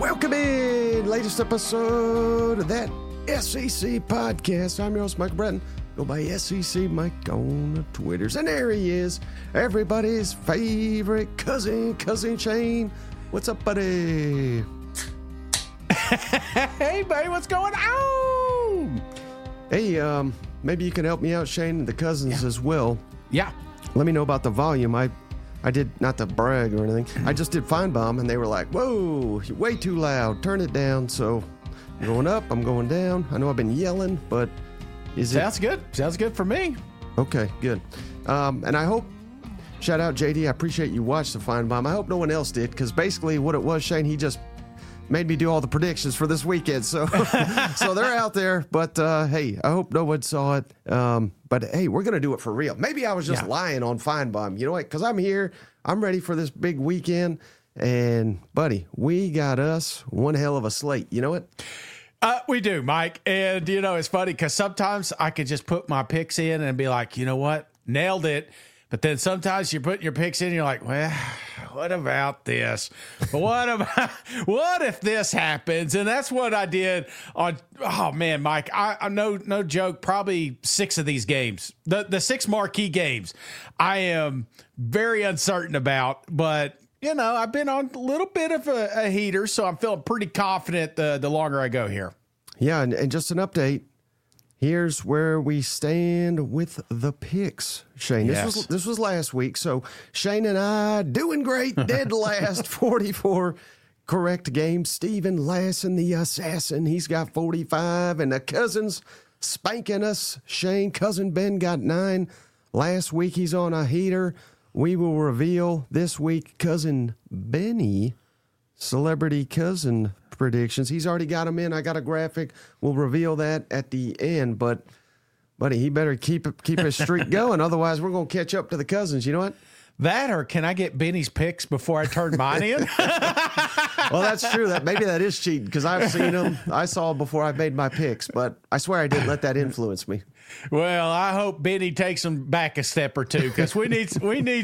Welcome in, latest episode of that SEC podcast. I'm your host, Mike Breton. Go by SEC Mike on the Twitters. And there he is, everybody's favorite cousin Shane. What's up, buddy? Hey, buddy, what's going on? Hey, maybe you can help me out, Shane, and the cousins as well. Yeah. Let me know about the volume. I did, not to brag or anything, I just did Feinbaum, and they were like, whoa, you're way too loud, turn it down. So I'm going up, I'm going down. I know I've been yelling, but Sounds good. Sounds good for me. Okay, good. And I hope, shout out JD, I appreciate you watched the Feinbaum. I hope no one else did, because basically what it was, Shane, he just made me do all the predictions for this weekend. So so they're out there, but hey, I hope no one saw it. But hey, we're going to do it for real. Maybe I was just lying on Feinbaum. You know what? Because I'm here. I'm ready for this big weekend. And, buddy, we got us one hell of a slate. You know what? We do, Mike. And, you know, it's funny because sometimes I could just put my picks in and be like, you know what? Nailed it. But then sometimes you're putting your picks in and you're like, well, what about this? What if this happens? And that's what I did on, oh man, Mike, I no joke, probably 6 of these games, the 6 marquee games I am very uncertain about, but you know, I've been on a little bit of a heater, so I'm feeling pretty confident the longer I go here. Yeah. And just an update. Here's where we stand with the picks, Shane. This was last week, so Shane and I doing great, dead last, 44 correct games. Steven Lassen, the assassin, he's got 45, and the cousins spanking us. Shane, cousin Ben got 9. Last week he's on a heater. We will reveal this week cousin Benny, celebrity cousin predictions. He's already got them in. I got a graphic. We'll reveal that at the end, but buddy, he better keep his streak going. Otherwise, we're going to catch up to the cousins. You know what? That, or can I get Benny's picks before I turn mine in? Well, that's true. Maybe that is cheating because I've seen them. I saw before I made my picks, but I swear I didn't let that influence me. Well, I hope Benny takes them back a step or two because we need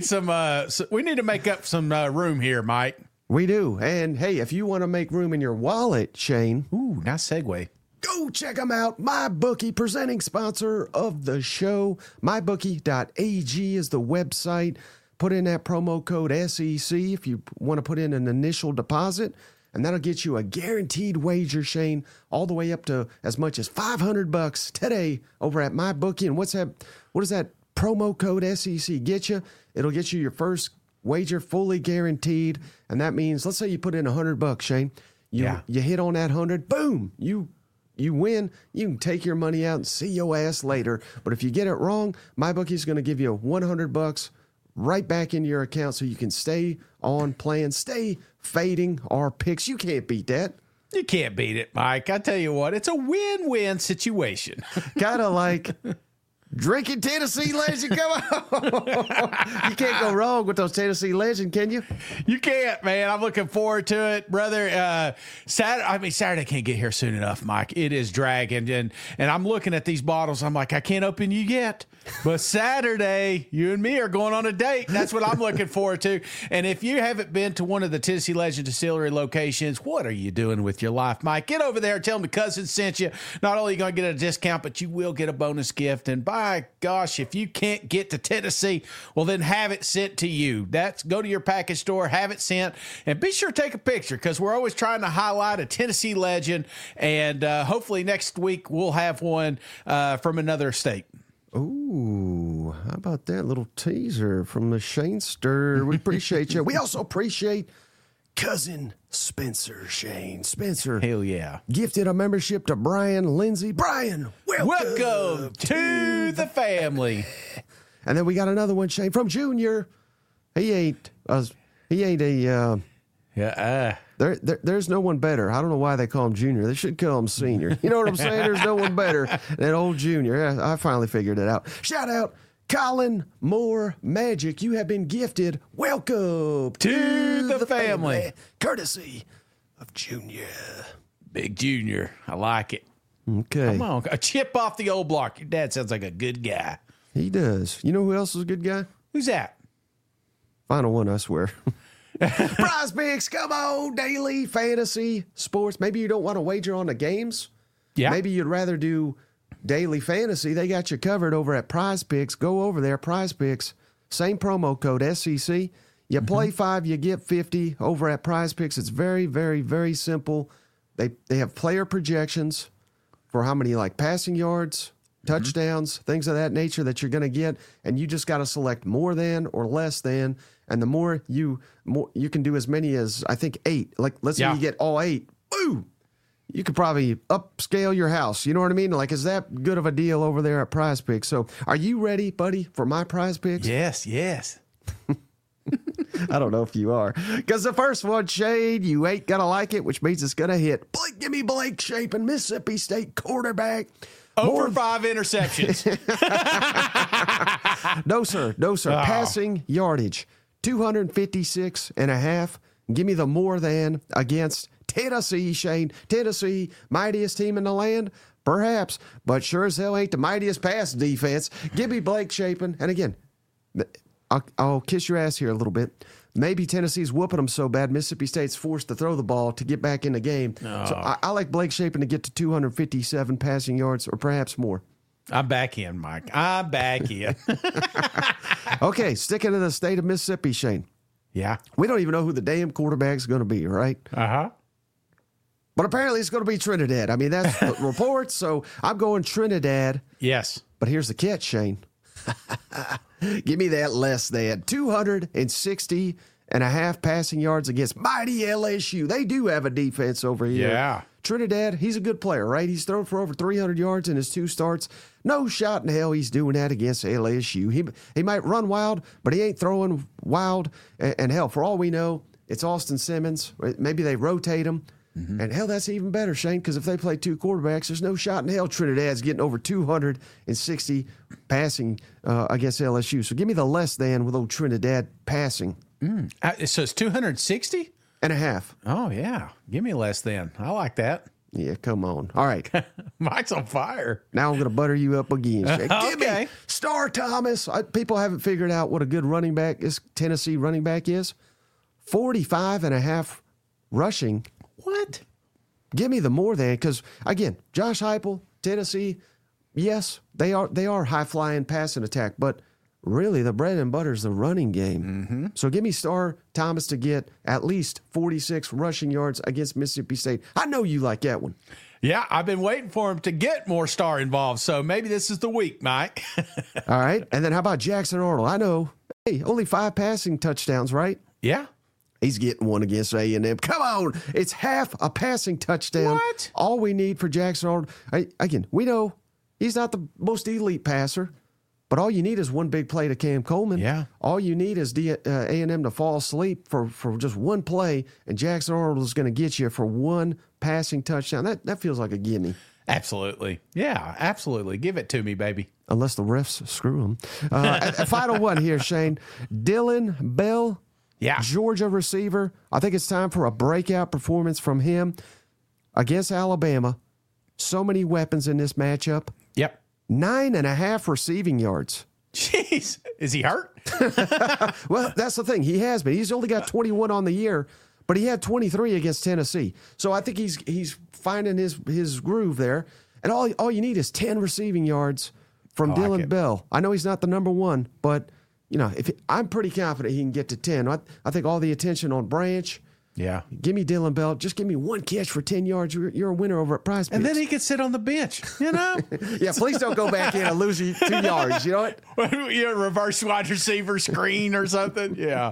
to make up some room here, Mike. We do. And hey, if you want to make room in your wallet, Shane. Ooh, nice segue. Go check them out. MyBookie, presenting sponsor of the show. MyBookie.ag is the website. Put in that promo code SEC if you want to put in an initial deposit, and that'll get you a guaranteed wager, Shane, all the way up to as much as $500 today over at MyBookie. And what does that promo code SEC get you? It'll get you your first wager fully guaranteed, and that means, let's say you put in $100, Shane. You hit on that 100, boom, you win. You can take your money out and see your ass later. But if you get it wrong, MyBookie is going to give you $100 right back into your account so you can stay on plan, stay fading our picks. You can't beat that. You can't beat it, Mike. I tell you what, it's a win-win situation. Kind of like drinking Tennessee Legend. Come on. You can't go wrong with those Tennessee Legend, can you? You can't, man. I'm looking forward to it, brother. Saturday can't get here soon enough, Mike. It is dragging. And I'm looking at these bottles. I'm like, I can't open you yet. But Saturday, you and me are going on a date. That's what I'm looking forward to. And if you haven't been to one of the Tennessee Legend Distillery locations, what are you doing with your life, Mike? Get over there and tell them the cousin sent you. Not only are you going to get a discount, but you will get a bonus gift. And by gosh, if you can't get to Tennessee, well, then have it sent to you. Go to your package store, have it sent, and be sure to take a picture because we're always trying to highlight a Tennessee legend. And hopefully next week we'll have one from another state. Ooh, how about that little teaser from the Shanester? We appreciate you. We also appreciate cousin Spencer Shane. Spencer. Hell yeah. Gifted a membership to Brian Lindsay. Brian, welcome to the family. And then we got another one, Shane, from Junior. He ain't a... There's no one better. I don't know why they call him Junior. They should call him Senior. You know what I'm saying? There's no one better than old Junior. Yeah, I finally figured it out. Shout out, Colin Moore Magic. You have been gifted. Welcome to the family. Courtesy of Junior. Big Junior. I like it. Okay. Come on. A chip off the old block. Your dad sounds like a good guy. He does. You know who else is a good guy? Who's that? Final one, I swear. Prize Picks, come on, daily fantasy sports. Maybe you don't want to wager on the games. Yeah. Maybe you'd rather do daily fantasy. They got you covered over at Prize Picks. Go over there, Prize Picks. Same promo code, SEC. You play 5, you get 50 over at Prize Picks. It's very, very, very simple. They have player projections for how many like passing yards, touchdowns, things of that nature that you're going to get, and you just got to select more than or less than. And the more you can do as many as I think 8. Like let's say you get all 8. Boo! You could probably upscale your house. You know what I mean? Like, is that good of a deal over there at Prize Picks? So, are you ready, buddy, for my Prize Picks? Yes. I don't know if you are. Because the first one, Shane, you ain't going to like it, which means it's going to hit. Give me Blake Shapen, Mississippi State quarterback. Over 5 interceptions. No, sir. Oh. Passing yardage, 256 and a half. Give me the more than against Tennessee, Shane. Tennessee, mightiest team in the land? Perhaps, but sure as hell ain't the mightiest pass defense. Give me Blake Shapen. And again, I'll kiss your ass here a little bit. Maybe Tennessee's whooping them so bad, Mississippi State's forced to throw the ball to get back in the game. Oh. So I like Blake Shapen to get to 257 passing yards or perhaps more. I'm back in, Mike. I'm back in. Okay, sticking to the state of Mississippi, Shane. Yeah. We don't even know who the damn quarterback's going to be, right? Uh-huh. But apparently it's going to be Trinidad. I mean, that's the reports, so I'm going Trinidad. Yes. But here's the catch, Shane. Give me that less than 260 and a half passing yards against mighty LSU. They do have a defense over here. Yeah. Trinidad, he's a good player, right? He's thrown for over 300 yards in his 2 starts. No shot in hell he's doing that against LSU. He might run wild, but he ain't throwing wild. And hell, for all we know, it's Austin Simmons. Maybe they rotate him. Mm-hmm. And hell, that's even better, Shane, because if they play 2 quarterbacks, there's no shot in hell Trinidad's getting over 260 passing against LSU. So give me the less than with old Trinidad passing. So it's 260? And a half. Oh, yeah. Give me less than. I like that. Yeah, come on. All right. Mike's on fire. Now I'm going to butter you up again, Shane. Okay. Give me Star Thomas. People haven't figured out what a good running back is. Tennessee running back is 45 and a half rushing. What? Give me the more than, because again, Josh Heupel, Tennessee, yes, they are high flying passing attack, but really the bread and butter is the running game. Mm-hmm. So give me Star Thomas to get at least 46 rushing yards against Mississippi State. I know you like that one. Yeah, I've been waiting for him to get more Star involved, so maybe this is the week, Mike. All right, and then how about Jackson Arnold? I know, hey, only 5 passing touchdowns, right? Yeah. He's getting one against A&M. Come on. It's half a passing touchdown. What? All we need for Jackson Arnold. Again, we know he's not the most elite passer, but all you need is one big play to Cam Coleman. Yeah. All you need is A&M to fall asleep for just one play, and Jackson Arnold is going to get you for 1 passing touchdown. That feels like a gimme. Absolutely. Yeah, absolutely. Give it to me, baby. Unless the refs screw him. A final one here, Shane. Dylan Bell. Yeah. Georgia receiver. I think it's time for a breakout performance from him against Alabama. So many weapons in this matchup. Yep. 9.5 receiving yards. Jeez. Is he hurt? Well, that's the thing. He has been. He's only got 21 on the year, but he had 23 against Tennessee. So I think he's finding his groove there. And all you need is 10 receiving yards from Dylan Bell. I know he's not the number 1, but you know, I'm pretty confident he can get to 10. I think all the attention on Branch. Yeah. Give me Dylan Bell. Just give me 1 catch for 10 yards. You're a winner over at Prize Picks. And then he could sit on the bench, you know? Yeah, please don't go back in and lose you 2 yards. You know what? You're a reverse wide receiver screen or something. Yeah.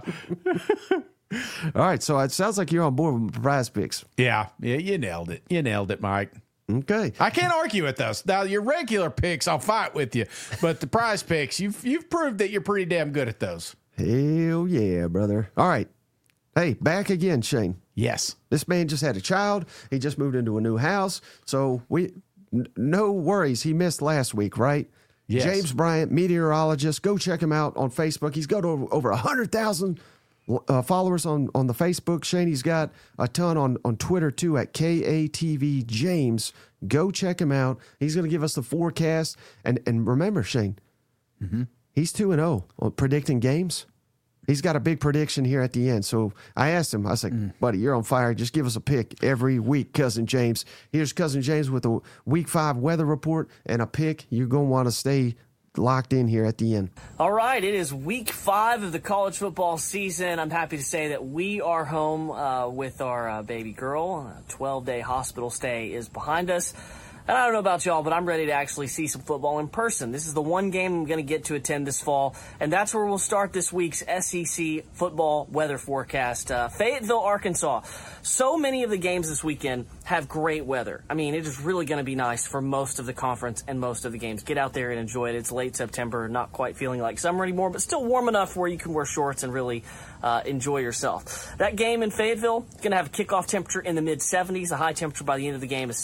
All right, so it sounds like you're on board with Prize Picks. Yeah, you nailed it. You nailed it, Mike. Okay. I can't argue with those. Now, your regular picks, I'll fight with you. But the Prize Picks, you've proved that you're pretty damn good at those. Hell yeah, brother. All right. Hey, back again, Shane. Yes. This man just had a child. He just moved into a new house. So no worries. He missed last week, right? Yes. James Bryant, meteorologist. Go check him out on Facebook. He's got over 100,000 followers on the Facebook. Shane, he's got a ton on Twitter too at KATV James. Go check him out. He's going to give us the forecast. And remember, Shane, he's 2-0 on predicting games. He's got a big prediction here at the end. So I asked him, I was like, buddy, you're on fire. Just give us a pick every week, Cousin James. Here's Cousin James with a Week 5 weather report and a pick. You're going to want to stay locked in here at the end. All right, it is Week 5 of the college football season. I'm happy to say that we are home with our baby girl. A 12-day hospital stay is behind us. And I don't know about y'all, but I'm ready to actually see some football in person. This is the one game I'm going to get to attend this fall, and that's where we'll start this week's SEC football weather forecast. Fayetteville, Arkansas. So many of the games this weekend have great weather. I mean, it is really going to be nice for most of the conference and most of the games. Get out there and enjoy it. It's late September, not quite feeling like summer anymore, but still warm enough where you can wear shorts and really enjoy yourself. That game in Fayetteville is going to have a kickoff temperature in the mid-70s. The high temperature by the end of the game is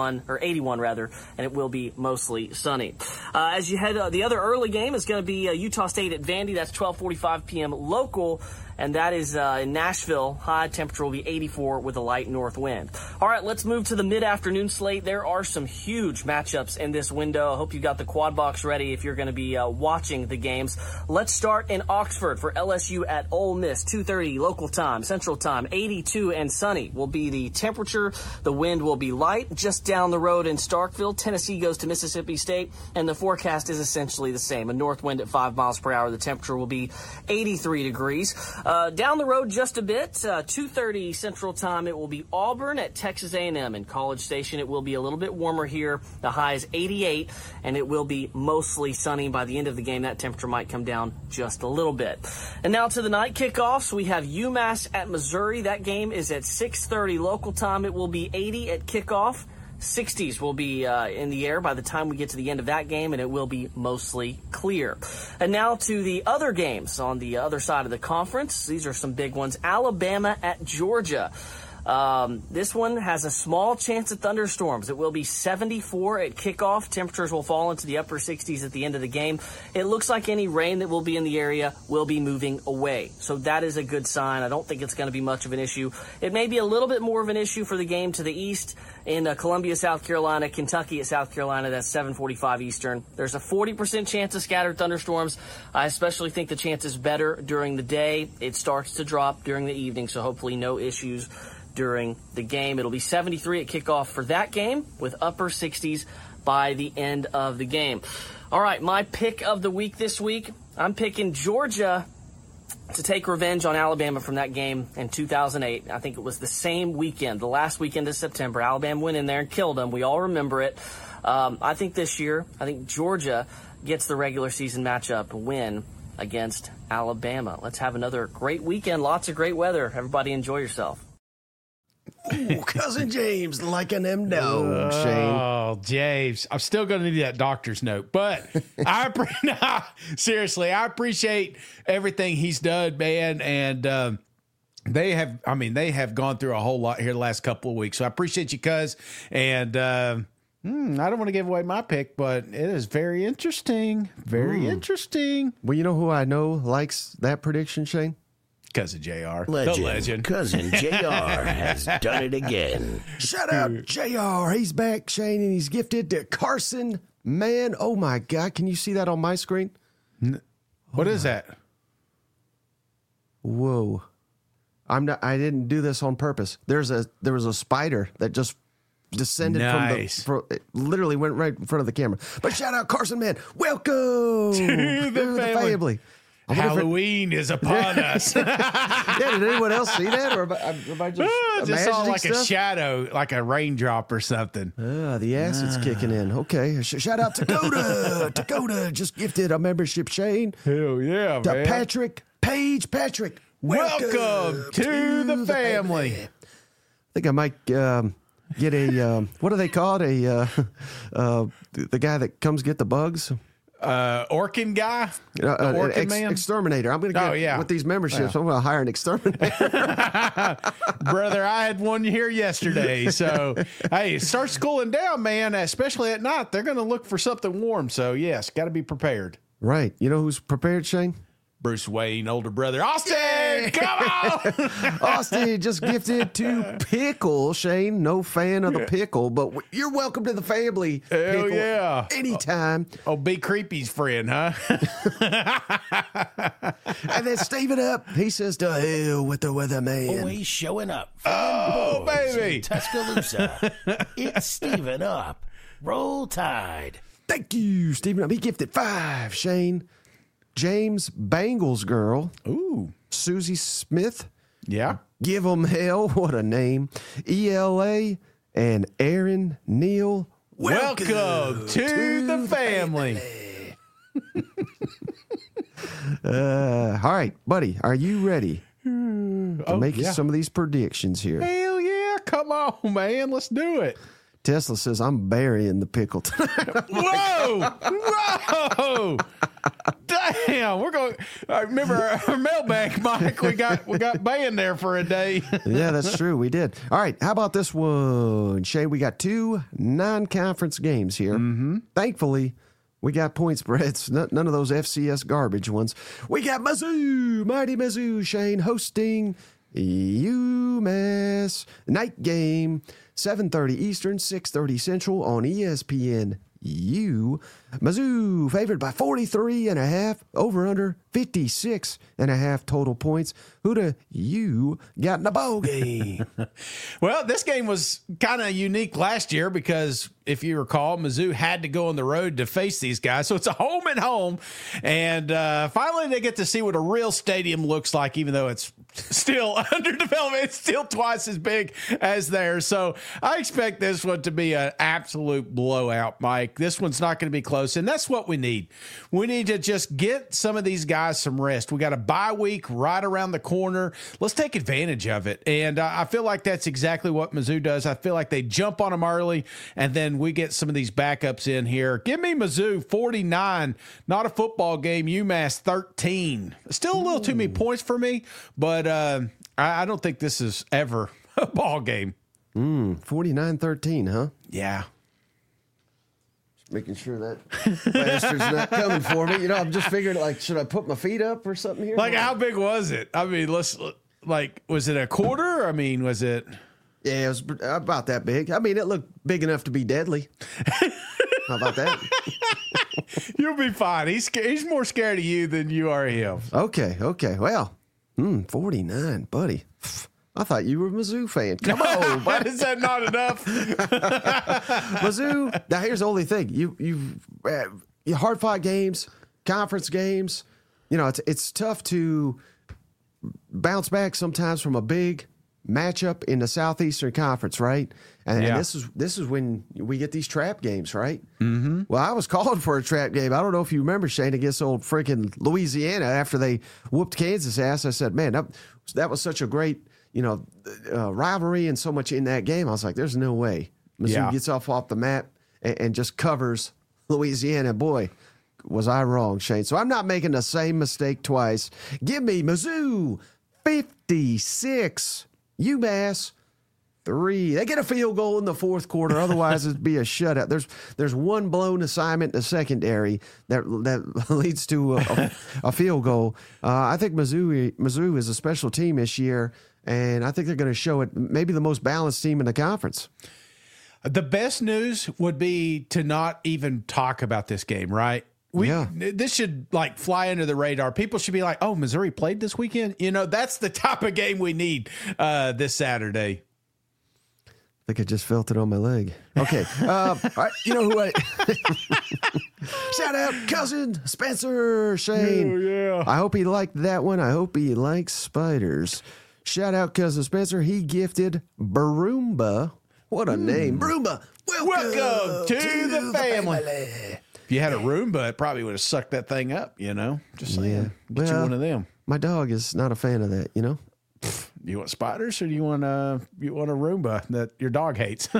81 rather, and it will be mostly sunny. As you head, the other early game is going to be Utah State at Vandy. That's 12:45 p.m. local. And that is in Nashville. High temperature will be 84 with a light north wind. All right, let's move to the mid-afternoon slate. There are some huge matchups in this window. I hope you got the quad box ready if you're going to be watching the games. Let's start in Oxford for LSU at Ole Miss. 2:30 local time, Central Time. 82 and sunny will be the temperature. The wind will be light. Just down the road in Starkville, Tennessee goes to Mississippi State, and the forecast is essentially the same. A north wind at 5 miles per hour. The temperature will be 83 degrees. Down the road just a bit, 2:30 Central Time, it will be Auburn at Texas A&M in College Station. It will be a little bit warmer here. The high is 88, and it will be mostly sunny. By the end of the game, that temperature might come down just a little bit. And now to the night kickoffs. We have UMass at Missouri. That game is at 6:30 local time. It will be 80 at kickoff. 60s will be in the air by the time we get to the end of that game, and it will be mostly clear. And now to the other games on the other side of the conference. These are some big ones. Alabama at Georgia. This one has a small chance of thunderstorms. It will be 74 at kickoff. Temperatures will fall into the upper 60s at the end of the game. It looks like any rain that will be in the area will be moving away. So that is a good sign. I don't think it's going to be much of an issue. It may be a little bit more of an issue for the game to the east in Columbia, South Carolina, Kentucky at South Carolina. That's 7:45 Eastern. There's a 40% chance of scattered thunderstorms. I especially think the chance is better during the day. It starts to drop during the evening, so hopefully no issues during the game. It'll be 73 at kickoff for that game with upper 60s by the end of the game. All right, my pick of the week this week, I'm picking Georgia to take revenge on Alabama from that game in 2008. I think it was the same weekend, the last weekend of September. Alabama went in there and killed them. We all remember it. I think this year, Georgia gets the regular season matchup win against Alabama. Let's have another great weekend. Lots of great weather. Everybody enjoy yourself. Ooh, Cousin James liking them dogs, Shane. Oh, James. I'm still going to need that doctor's note. But seriously, I appreciate everything he's done, man. And they have gone through a whole lot here the last couple of weeks. So I appreciate you, cuz. And I don't want to give away my pick, but it is very interesting. Very interesting. Well, you know who I know likes that prediction, Shane? Cousin JR. The legend. Cousin JR has done it again. Shout out JR. He's back, Shane, and he's gifted to Carson. Man, oh my God. Can you see that on my screen? What is that? Whoa. I didn't do this on purpose. There was a spider that just descended from it literally went right in front of the camera. But shout out Carson, man. Welcome to the family. Halloween is upon us. Yeah, did anyone else see that? Or am I just saw like stuff? A shadow, like a raindrop or something. The acid's kicking in. Okay. Shout out to Dakota. Dakota just gifted a membership, Shane. Hell yeah, to man. Patrick. Welcome to the family. I think I might get a, what do they call it? The guy that comes get the bugs. Orkin guy? The Orkin man? Exterminator. I'm going to get with these memberships. I'm going to hire an exterminator. Brother, I had one here yesterday. So, hey, it starts cooling down, man, especially at night. They're going to look for something warm. So, yes, got to be prepared. Right. You know who's prepared, Shane? Bruce Wayne, older brother. Austin, come on. Austin just gifted to Pickle. Shane, no fan of the pickle, but you're welcome to the family. Hell Pickle, yeah. anytime. Oh, Be Creepy's friend, huh? And then Steven up, he says, to hell with the weatherman. Always showing up. Oh, Boys baby. in Tuscaloosa. It's Steven up. Roll Tide. Thank you, Steven up. He gifted 5, Shane. James Bangles girl, Ooh. Susie Smith, Yeah. give 'em hell, what a name. ELA and Aaron Neal. Welcome to the family. All right, buddy, are you ready to make yeah. some of these predictions here? Hell yeah. Come on, man. Let's do it. Tesla says, I'm burying the pickle tonight. Whoa! Whoa! Damn, we're going. I remember our mailbag, Mike. We got banned there for a day. Yeah, that's true. We did. All right, how about this one, Shay? We got 2 non-conference games here. Mm-hmm. Thankfully, we got point spreads. None of those FCS garbage ones. We got Mizzou, mighty Mizzou, Shane, hosting UMass. Night game, 7:30 Eastern, 6:30 Central on ESPN. Mizzou favored by 43.5, over under 56.5 total points. Who do you got in the bowl game? Well, this game was kind of unique last year because if you recall, Mizzou had to go on the road to face these guys. So it's a home and home. And finally they get to see what a real stadium looks like, even though it's still under development. It's still twice as big as theirs. So I expect this one to be an absolute blowout, Mike. This one's not going to be close. And that's what we need. We need to just get some of these guys some rest. We got a bye week right around the corner. Let's take advantage of it. And I feel like that's exactly what Mizzou does. I feel like they jump on them early, and then we get some of these backups in here. Give me Mizzou 49, not a football game. UMass 13. Still a little too many points for me, but I don't think this is ever a ball game. 49-13, huh? Yeah. Making sure that bastard's not coming for me. You know, I'm just figuring, like, should I put my feet up or something here? Like, how big was it? I mean, was it a quarter? I mean, was it? Yeah, it was about that big. I mean, it looked big enough to be deadly. How about that? You'll be fine. He's more scared of you than you are of him. Okay. Well, 49, buddy. I thought you were a Mizzou fan. Come on, buddy. Is that not enough? Mizzou. Now, here's the only thing. You hard-fought games, conference games. You know, it's tough to bounce back sometimes from a big matchup in the Southeastern Conference, right? And this is when we get these trap games, right? Mm-hmm. Well, I was called for a trap game. I don't know if you remember, Shane, against old freaking Louisiana after they whooped Kansas ass. I said, man, that was such a great, rivalry and so much in that game. I was like, there's no way Mizzou gets off the map and just covers Louisiana. Boy, was I wrong, Shane. So I'm not making the same mistake twice. Give me Mizzou 56, UMass 3. They get a field goal in the fourth quarter. Otherwise, it'd be a shutout. There's one blown assignment in the secondary that leads to a field goal. I think Mizzou is a special team this year, and I think they're going to show it. Maybe the most balanced team in the conference. The best news would be to not even talk about this game, right? This should fly under the radar. People should be like, oh, Missouri played this weekend. That's the type of game we need this Saturday. I think I just felt it on my leg. Okay. All right, you know who shout out cousin Spencer Shane. Oh, yeah. I hope he liked that one. I hope he likes spiders. Shout out cousin Spencer. He gifted Baroomba. What a name. Baroomba. Welcome to the family. If you had a Roomba, it probably would have sucked that thing up, Just saying. Yeah. Get you one of them. My dog is not a fan of that, You want spiders, or do you want a Roomba that your dog hates?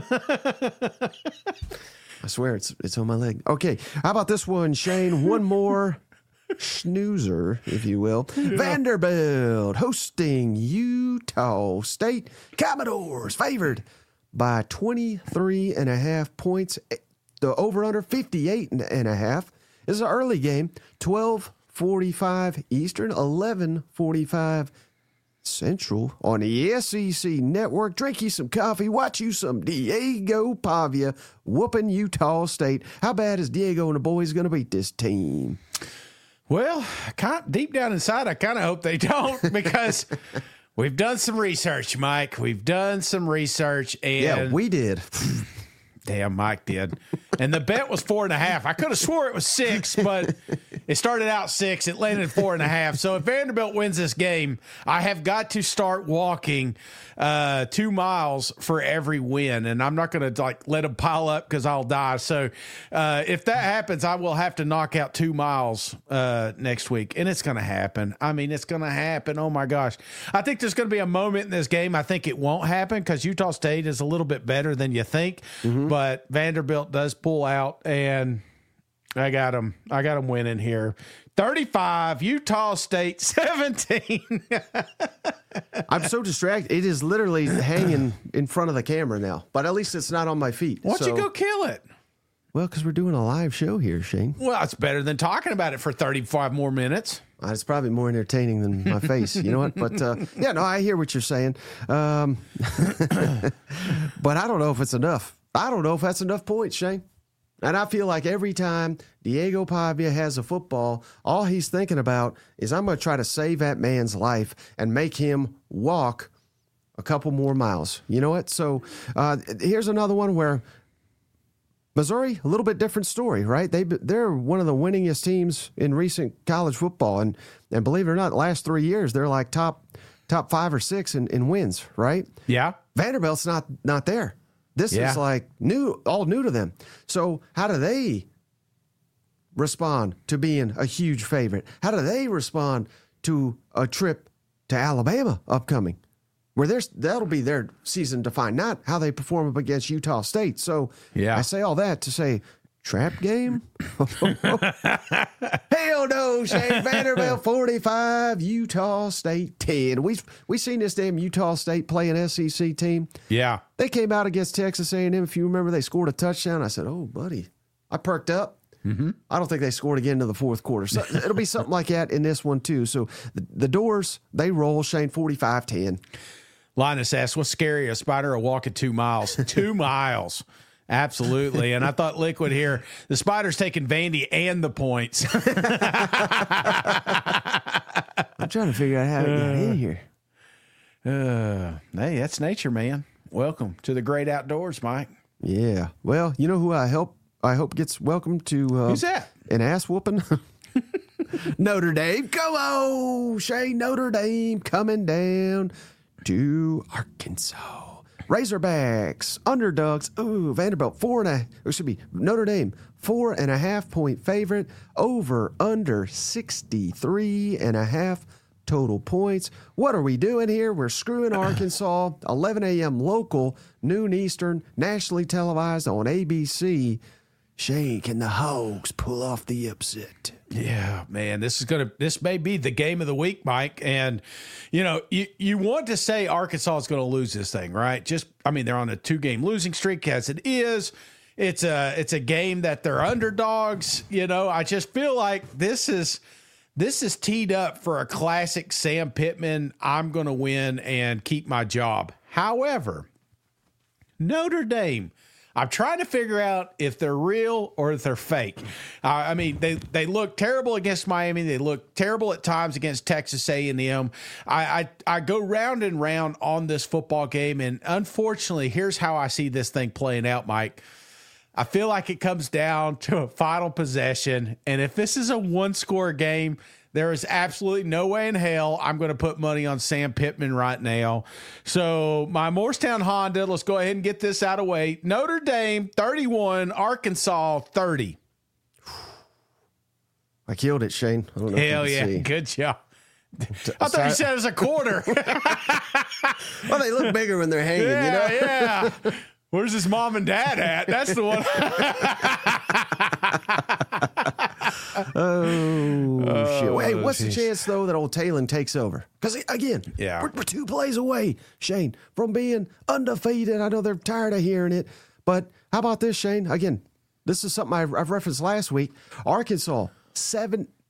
I swear it's on my leg. Okay, how about this one, Shane? One more snoozer, if you will. Yeah. Vanderbilt hosting Utah State. Commodores favored by 23.5 points. The over-under 58.5. This is an early game, 12:40 9:45 Eastern, 11:45 Central on the SEC Network. Drink you some coffee, watch you some Diego Pavia whooping Utah State. How bad is Diego and the boys going to beat this team? Well, deep down inside, I kind of hope they don't because we've done some research, Mike. We've done some research. And Yeah, we did. Damn, Mike did. And the bet was 4.5. I could have swore it was 6, but it started out 6. It landed at 4.5. So if Vanderbilt wins this game, I have got to start walking 2 miles for every win. And I'm not going to let them pile up because I'll die. So if that happens, I will have to knock out 2 miles next week. And it's going to happen. I mean, it's going to happen. Oh, my gosh. I think there's going to be a moment in this game. I think it won't happen because Utah State is a little bit better than you think. But Vanderbilt does pull out, and I got them winning here. 35, Utah State 17. I'm so distracted. It is literally hanging in front of the camera now, but at least it's not on my feet. Why don't you go kill it? Well, because we're doing a live show here, Shane. Well, it's better than talking about it for 35 more minutes. It's probably more entertaining than my face. You know what? But, yeah, no, I hear what you're saying. But I don't know if it's enough. I don't know if that's enough points, Shane. And I feel like every time Diego Pavia has a football, all he's thinking about is I'm going to try to save that man's life and make him walk a couple more miles. You know what? So here's another one where Missouri, a little bit different story, right? They're one of the winningest teams in recent college football. And believe it or not, the last 3 years, they're like top 5 or 6 in wins, right? Yeah. Vanderbilt's not there. This is like all new to them. So how do they respond to being a huge favorite? How do they respond to a trip to Alabama upcoming? Where that'll be their season to find, not how they perform up against Utah State. So I say all that to say, trap game? Hell no, Shane. Vanderbilt 45, Utah State 10. We've seen this damn Utah State play an SEC team. Yeah. They came out against Texas A&M. If you remember, they scored a touchdown. I said, oh, buddy. I perked up. I don't think they scored again to the fourth quarter. So it'll be something like that in this one, too. So the Doors, they roll, Shane, 45-10. Linus asks, what's scarier, a spider or walking 2 miles? 2 miles. Absolutely. And I thought Liquid here, the Spider's taking Vandy and the points. I'm trying to figure out how to get in here. Hey, that's nature, man. Welcome to the great outdoors, Mike. Yeah. Well, you know who I hope gets welcome to who's that? An ass whooping? Notre Dame. Come on, Shane. Notre Dame coming down to Arkansas. Razorbacks, underdogs. Ooh, Vanderbilt Notre Dame 4.5 point favorite, over under 63.5 total points. What are we doing here? We're screwing Arkansas. 11 a.m. local, noon Eastern, nationally televised on ABC. Shane, can the Hogs pull off the upset? Yeah, man, this may be the game of the week, Mike. And you want to say Arkansas is going to lose this thing, right? They're on a 2-game losing streak as it is. It's a game that they're underdogs. I just feel like this is teed up for a classic Sam Pittman. I'm going to win and keep my job. However, Notre Dame, I'm trying to figure out if they're real or if they're fake. They look terrible against Miami. They look terrible at times against Texas A&M. I go round and round on this football game, and unfortunately, here's how I see this thing playing out, Mike. I feel like it comes down to a final possession, and if this is a one-score game, there is absolutely no way in hell I'm going to put money on Sam Pittman right now. So my Morristown Honda, let's go ahead and get this out of the way. Notre Dame 31, Arkansas 30. I killed it, Shane. I don't know Hell if you yeah, can see. good job. I thought you said it was a quarter. Well, they look bigger when they're hanging, Yeah. Where's his mom and dad at? That's the one. Shit. Hey, what's the chance, though, that old Talon takes over? Because, again, we're 2 plays away, Shane, from being undefeated. I know they're tired of hearing it. But how about this, Shane? Again, this is something I've referenced last week. Arkansas,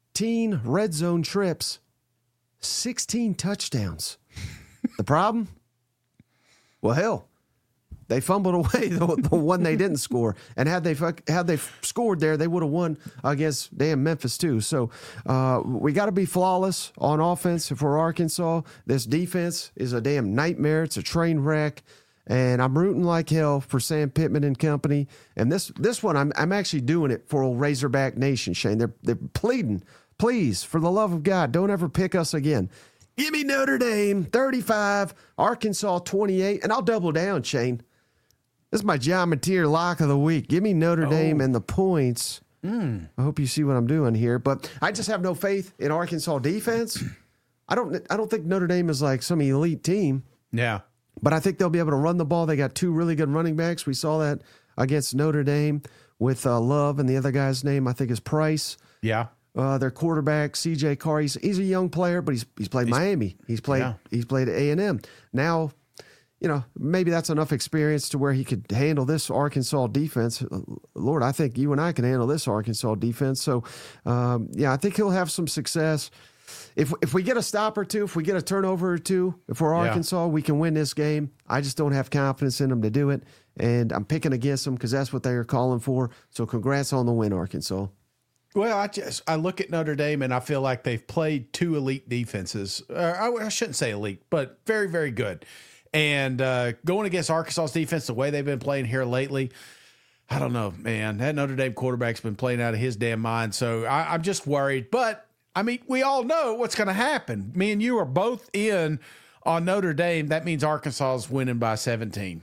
15 red zone trips, 16 touchdowns. The problem? Well, hell, they fumbled away the one they didn't score, and had they scored there, they would have won against damn Memphis too. So we got to be flawless on offense for Arkansas. This defense is a damn nightmare. It's a train wreck, and I'm rooting like hell for Sam Pittman and company. And this one, I'm actually doing it for old Razorback Nation, Shane. They're pleading, please, for the love of God, don't ever pick us again. Give me Notre Dame 35, Arkansas 28, and I'll double down, Shane. This is my John Mateer lock of the week. Give me Notre Dame and the points. I hope you see what I'm doing here, but I just have no faith in Arkansas defense. I don't think Notre Dame is like some elite team. Yeah, but I think they'll be able to run the ball. They got two really good running backs. We saw that against Notre Dame with Love, and the other guy's name I think is Price. Yeah. Their quarterback C.J. Carr. He's a young player, but he's played Miami. He's played A&M. Now, maybe that's enough experience to where he could handle this Arkansas defense. Lord, I think you and I can handle this Arkansas defense. So, I think he'll have some success. If we get a stop or two, if we get a turnover or two, if we're Arkansas, we can win this game. I just don't have confidence in them to do it, and I'm picking against them because that's what they are calling for. So, congrats on the win, Arkansas. Well, I look at Notre Dame and I feel like they've played two elite defenses. I shouldn't say elite, but very, very good. And going against Arkansas's defense, the way they've been playing here lately, I don't know, man. That Notre Dame quarterback's been playing out of his damn mind. So I'm just worried. But, I mean, we all know what's going to happen. Me and you are both in on Notre Dame. That means Arkansas is winning by 17.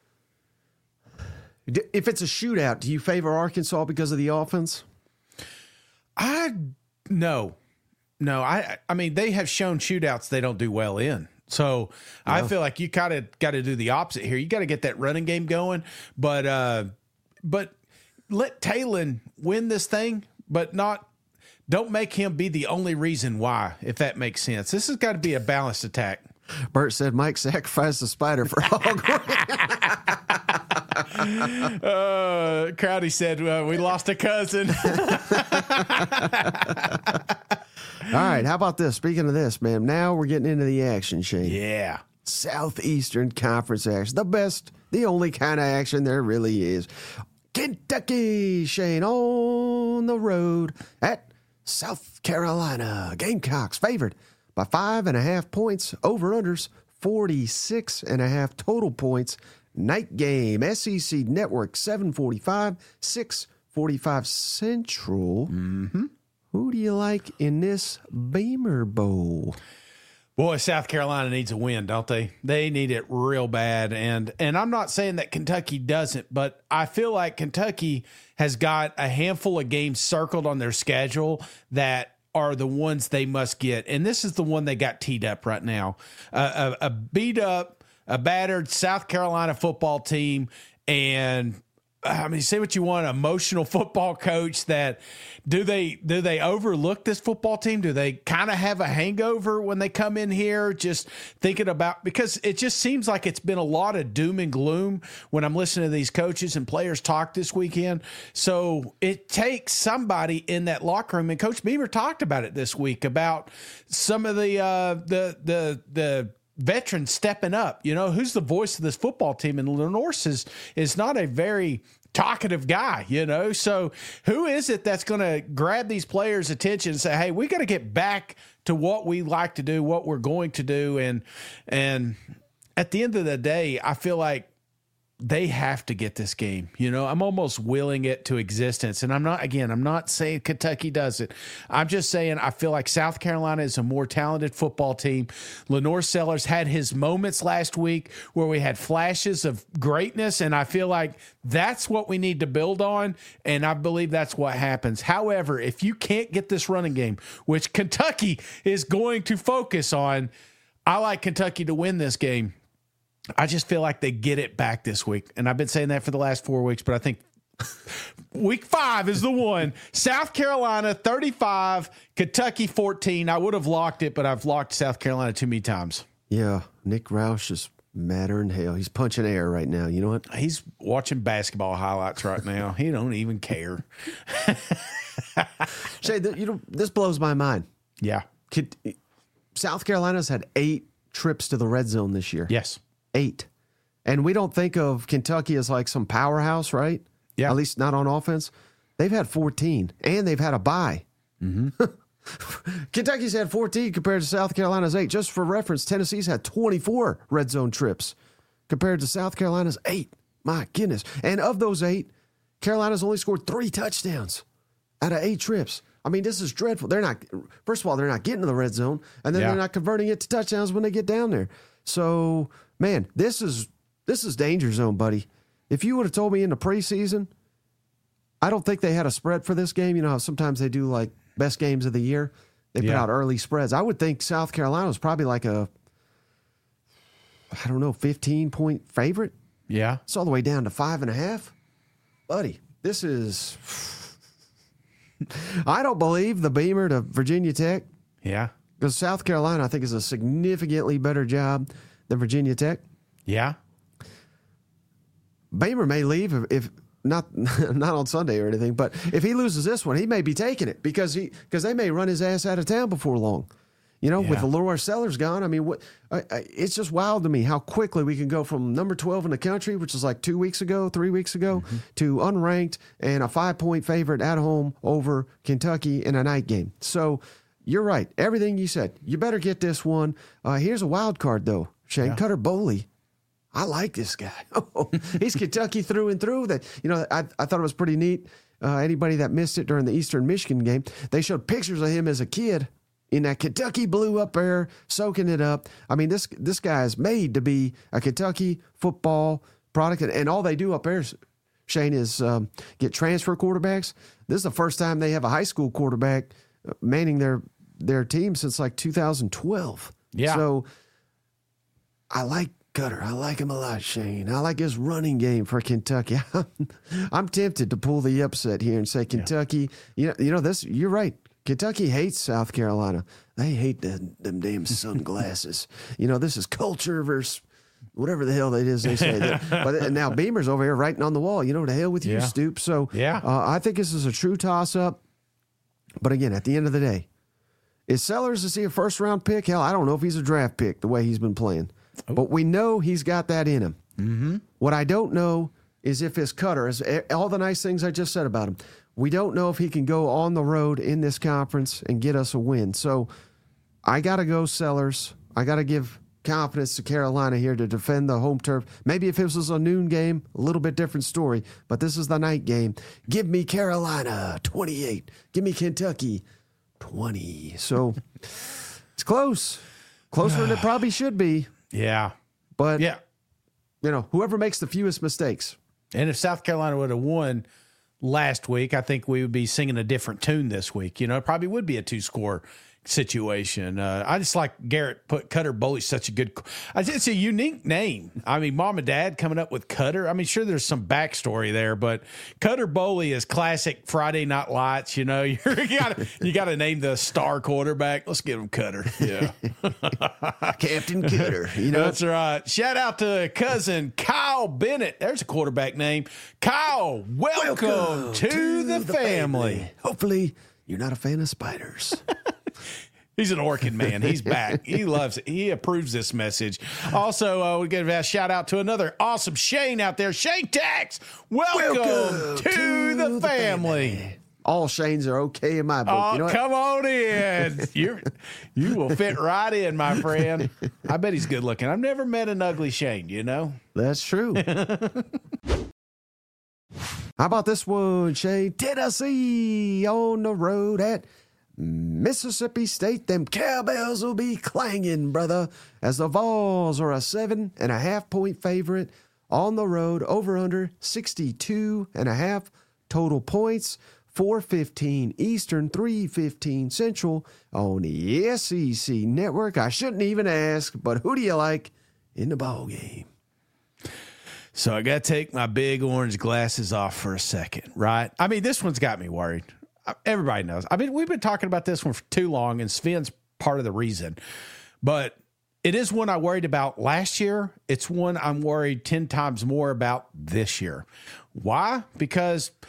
If it's a shootout, do you favor Arkansas because of the offense? No. I mean, they have shown shootouts they don't do well in. So I feel like you kind of got to do the opposite here. You got to get that running game going, but let Talon win this thing, but don't make him be the only reason why, if that makes sense. This has got to be a balanced attack. Bert said Mike sacrificed the spider for hog. Crowdy said we lost a cousin. All right, how about this? Speaking of this, man, now we're getting into the action, Shane. Yeah. Southeastern Conference action. The best, the only kind of action there really is. Kentucky, Shane, on the road at South Carolina. Gamecocks favored by 5.5 points. Over-unders 46.5 total points. Night game, SEC Network, 7:45, 6:45 Central. Mm-hmm. Who do you like in this Beamer Bowl? Boy, South Carolina needs a win, don't they? They need it real bad. And I'm not saying that Kentucky doesn't, but I feel like Kentucky has got a handful of games circled on their schedule that are the ones they must get. And this is the one they got teed up right now. A beat up, a battered South Carolina football team, and I mean, say what you want, emotional football coach that do they overlook this football team? Do they kind of have a hangover when they come in here just thinking about, because it just seems like it's been a lot of doom and gloom when I'm listening to these coaches and players talk this weekend. So it takes somebody in that locker room, and Coach Beamer talked about it this week about some of the veterans stepping up. You know, who's the voice of this football team? And Lenorse is not a very talkative guy, you know. So who is it that's going to grab these players' attention and say, hey, we got to get back to what we like to do, what we're going to do? And at the end of the day, I feel like they have to get this game. You know, I'm almost willing it to existence. And I'm not saying Kentucky does it. I'm just saying I feel like South Carolina is a more talented football team. Lenore Sellers had his moments last week where we had flashes of greatness, and I feel like that's what we need to build on, and I believe that's what happens. However, if you can't get this running game, which Kentucky is going to focus on, I like Kentucky to win this game. I just feel like they get it back this week. And I've been saying that for the last 4 weeks, but I think week 5 is the one. South Carolina 35, Kentucky 14. I would have locked it, but I've locked South Carolina too many times. Yeah, Nick Roush is madder than hell. He's punching air right now. You know what? He's watching basketball highlights right now. He don't even care. Shay, this blows my mind. Yeah. South Carolina's had 8 trips to the red zone this year. Yes. 8. And we don't think of Kentucky as like some powerhouse, right? Yeah. At least not on offense. They've had 14, and they've had a bye. Mm-hmm. Kentucky's had 14 compared to South Carolina's 8. Just for reference, Tennessee's had 24 red zone trips compared to South Carolina's 8. My goodness. And of those 8, Carolina's only scored 3 touchdowns out of 8 trips. I mean, this is dreadful. First of all, they're not getting to the red zone, and then they're not converting it to touchdowns when they get down there. So, man, this is danger zone, buddy. If you would have told me in the preseason, I don't think they had a spread for this game. You know how sometimes they do like best games of the year? They put out early spreads. I would think South Carolina was probably like a, 15-point favorite. Yeah. It's all the way down to 5.5. Buddy, this is... I don't believe the Beamer to Virginia Tech. Yeah. Because South Carolina, I think, is a significantly better job than Virginia Tech. Yeah. Beamer may leave if not on Sunday or anything, but if he loses this one, he may be taking it because they may run his ass out of town before long. You know, with Laura Sellers gone, I mean, it's just wild to me how quickly we can go from number 12 in the country, which is like 3 weeks ago, to unranked and a 5-point favorite at home over Kentucky in a night game. So you're right. Everything you said. You better get this one. Here's a wild card, though, Shane. Yeah. Cutter Boley. I like this guy. He's Kentucky through and through. I thought it was pretty neat. Anybody that missed it during the Eastern Michigan game, they showed pictures of him as a kid in that Kentucky blue up there, soaking it up. I mean, this guy is made to be a Kentucky football product, and all they do up there, Shane, is get transfer quarterbacks. This is the first time they have a high school quarterback manning their team since like 2012. Yeah. So I like Cutter. I like him a lot, Shane. I like his running game for Kentucky. I'm tempted to pull the upset here and say Kentucky. You know this. You're right. Kentucky hates South Carolina. They hate them damn sunglasses. This is culture versus whatever the hell it is they say. But now Beamer's over here writing on the wall. To hell with you, Stoop. So I think this is a true toss-up. But again, at the end of the day, is Sellers, is he a first-round pick? Hell, I don't know if he's a draft pick the way he's been playing. Oh. But we know he's got that in him. Mm-hmm. What I don't know is if his Cutter, is all the nice things I just said about him, we don't know if he can go on the road in this conference and get us a win. So I got to go Sellers. I got to give confidence to Carolina here to defend the home turf. Maybe if this was a noon game, a little bit different story. But this is the night game. Give me Carolina 28. Give me Kentucky 20. So it's close. Closer than it probably should be. Yeah. But, whoever makes the fewest mistakes. And if South Carolina would have won last week, I think we would be singing a different tune this week. It probably would be a 2-score situation. I just like Garrett put Cutter Boley, such a good. It's a unique name. I mean, mom and dad coming up with Cutter. I mean, sure, there's some backstory there, but Cutter Boley is classic Friday Night Lights. You got to name the star quarterback. Let's give him Cutter. Yeah, Captain Cutter. That's right. Shout out to cousin Kyle Bennett. There's a quarterback name. Kyle, welcome to the family. Hopefully, you're not a fan of spiders. He's an Orkin man. He's back. He loves it. He approves this message. Also, we give a shout out to another awesome Shane out there. Shane Tax, welcome to the family. All Shanes are okay in my book. Oh, come on in. You will fit right in, my friend. I bet he's good looking. I've never met an ugly Shane, That's true. How about this one, Shane? Tennessee on the road at Mississippi State. Them cowbells will be clanging, brother, as the Vols are a 7.5-point favorite on the road, over under 62.5 total points. 4:15 Eastern, 3:15 Central on the SEC Network. I shouldn't even ask, but who do you like in the ball game? So I got to take my big orange glasses off for a second, right? I mean, this one's got me worried. Everybody knows. I mean, we've been talking about this one for too long, and Sven's part of the reason. But it is one I worried about last year. It's one I'm worried 10 times more about this year. Why? Because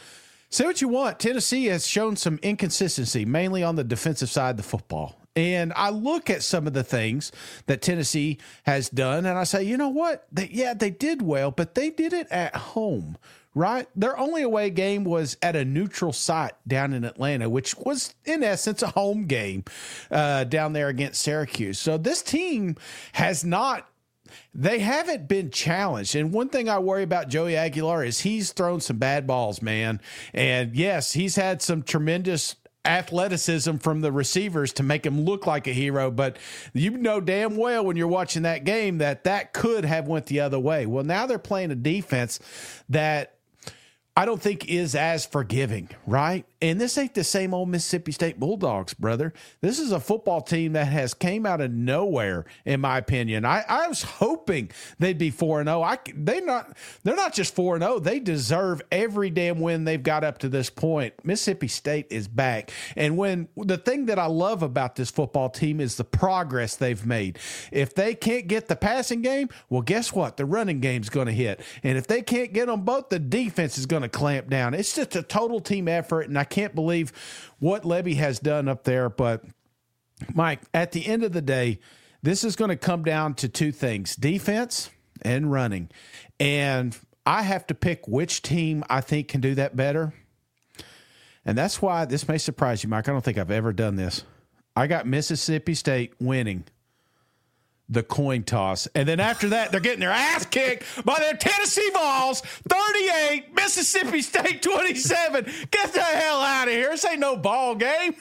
Say what you want. Tennessee has shown some inconsistency, mainly on the defensive side of the football. And I look at some of the things that Tennessee has done, and I say, you know what? They did well, but they did it at home, right? Their only away game was at a neutral site down in Atlanta, which was, in essence, a home game down there against Syracuse. So this team they haven't been challenged. And one thing I worry about Joey Aguilar is he's thrown some bad balls, man. And yes, he's had some tremendous athleticism from the receivers to make him look like a hero, but you know damn well when you're watching that game that could have went the other way. Well, now they're playing a defense that I don't think is as forgiving, right? And this ain't the same old Mississippi State Bulldogs, brother. This is a football team that has came out of nowhere, in my opinion. I was hoping they'd be 4-0. They're not just 4-0. They deserve every damn win they've got up to this point. Mississippi State is back. And when the thing that I love about this football team is the progress they've made. If they can't get the passing game, well, guess what? The running game's going to hit. And if they can't get them both, the defense is going to clamp down. It's just a total team effort, and I can't believe what Levy has done up there. But, Mike, at the end of the day, this is going to come down to two things, defense and running. And I have to pick which team I think can do that better. And that's why this may surprise you, Mike. I don't think I've ever done this. I got Mississippi State winning the coin toss. And then after that, they're getting their ass kicked by their Tennessee Vols, 38, Mississippi State 27. Get the hell out of here. This ain't no ball game.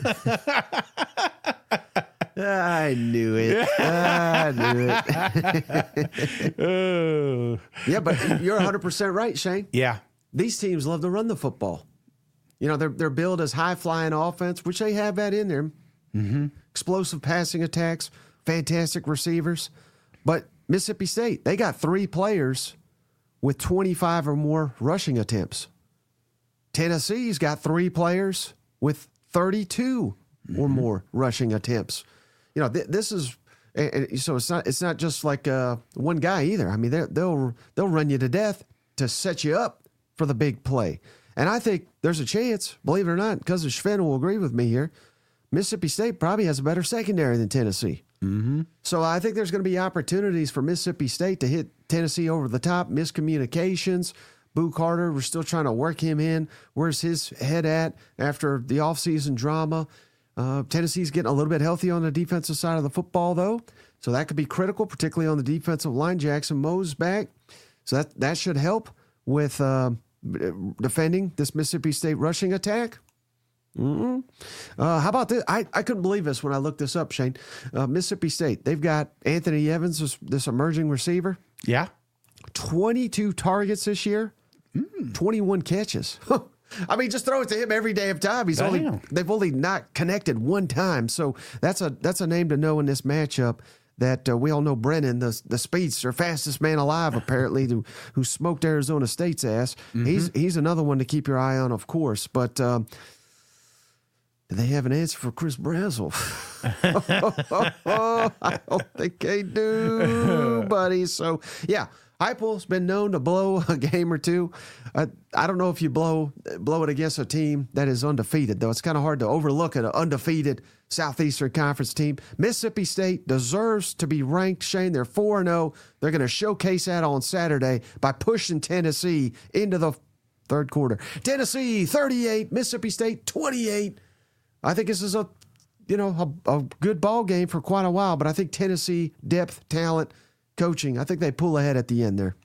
I knew it. I knew it. Yeah, but you're 100% right, Shane. Yeah. These teams love to run the football. You know, they're billed as high-flying offense, which they have that in there. Mm-hmm. Explosive passing attacks, fantastic receivers. But Mississippi State, they got 3 players with 25 or more rushing attempts. Tennessee's got 3 players with 32 or more rushing attempts. You know, this is so it's not just like one guy either. I mean, they'll run you to death to set you up for the big play. And I think there's a chance, believe it or not, because Sven will agree with me here, Mississippi State probably has a better secondary than Tennessee. Mm-hmm. So I think there's going to be opportunities for Mississippi State to hit Tennessee over the top, miscommunications. Boo Carter, we're still trying to work him in. Where's his head at after the offseason drama? Tennessee's getting a little bit healthy on the defensive side of the football, though. So that could be critical, particularly on the defensive line. Jackson Moe's back. So that should help with defending this Mississippi State rushing attack. Mm-hmm. How about this? I couldn't believe this when I looked this up, Shane. Mississippi State, they've got Anthony Evans, this emerging receiver. Yeah. 22 targets this year, 21 catches. I mean, just throw it to him every day of time. They've only not connected one time. So that's a name to know in this matchup. That we all know Brennan, the speedster, fastest man alive, apparently, who smoked Arizona State's ass. Mm-hmm. He's another one to keep your eye on, of course. But do they have an answer for Chris Brazzell? I don't think they do, buddy. So, yeah, Heupel's been known to blow a game or two. I don't know if you blow it against a team that is undefeated, though. It's kind of hard to overlook an undefeated Southeastern Conference team. Mississippi State deserves to be ranked, Shane. They're 4-0. They're going to showcase that on Saturday by pushing Tennessee into the third quarter. Tennessee 38, Mississippi State 28. I think this is a good ball game for quite a while, but I think Tennessee, depth, talent, coaching, I think they pull ahead at the end there.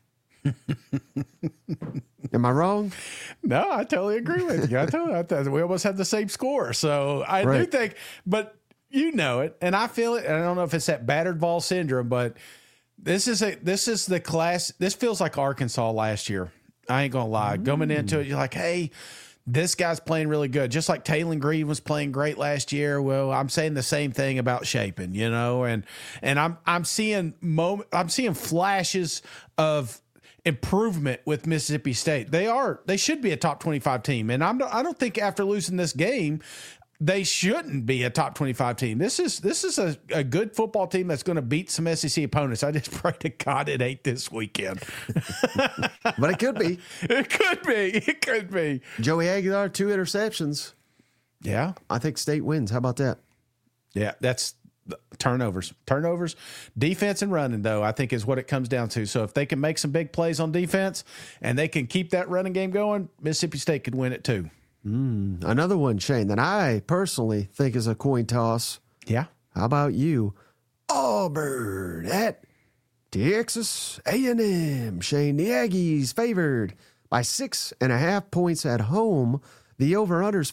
Am I wrong? No, I totally agree with you. I we almost had the same score. So I do think, but you know it, and I feel it. And I don't know if it's that battered ball syndrome, but this is the class. This feels like Arkansas last year. I ain't gonna lie. Going into it, you're like, hey, this guy's playing really good. Just like Taylor Green was playing great last year. Well, I'm saying the same thing about Shapen, and I'm seeing flashes of improvement with Mississippi State. They should be a top 25 team. And I don't think after losing this game, they shouldn't be a top 25 team. This is a good football team that's going to beat some SEC opponents. I just pray to God it ain't this weekend. But it could be. It could be. It could be. Joey Aguilar, 2 interceptions. Yeah. I think State wins. How about that? Yeah, that's turnovers. Turnovers, defense and running, though, I think is what it comes down to. So if they can make some big plays on defense and they can keep that running game going, Mississippi State could win it too. Another one, Shane, that I personally think is a coin toss. Yeah. How about you? Auburn at Texas A&M. Shane, the Aggies favored by 6.5 points at home. The over-under's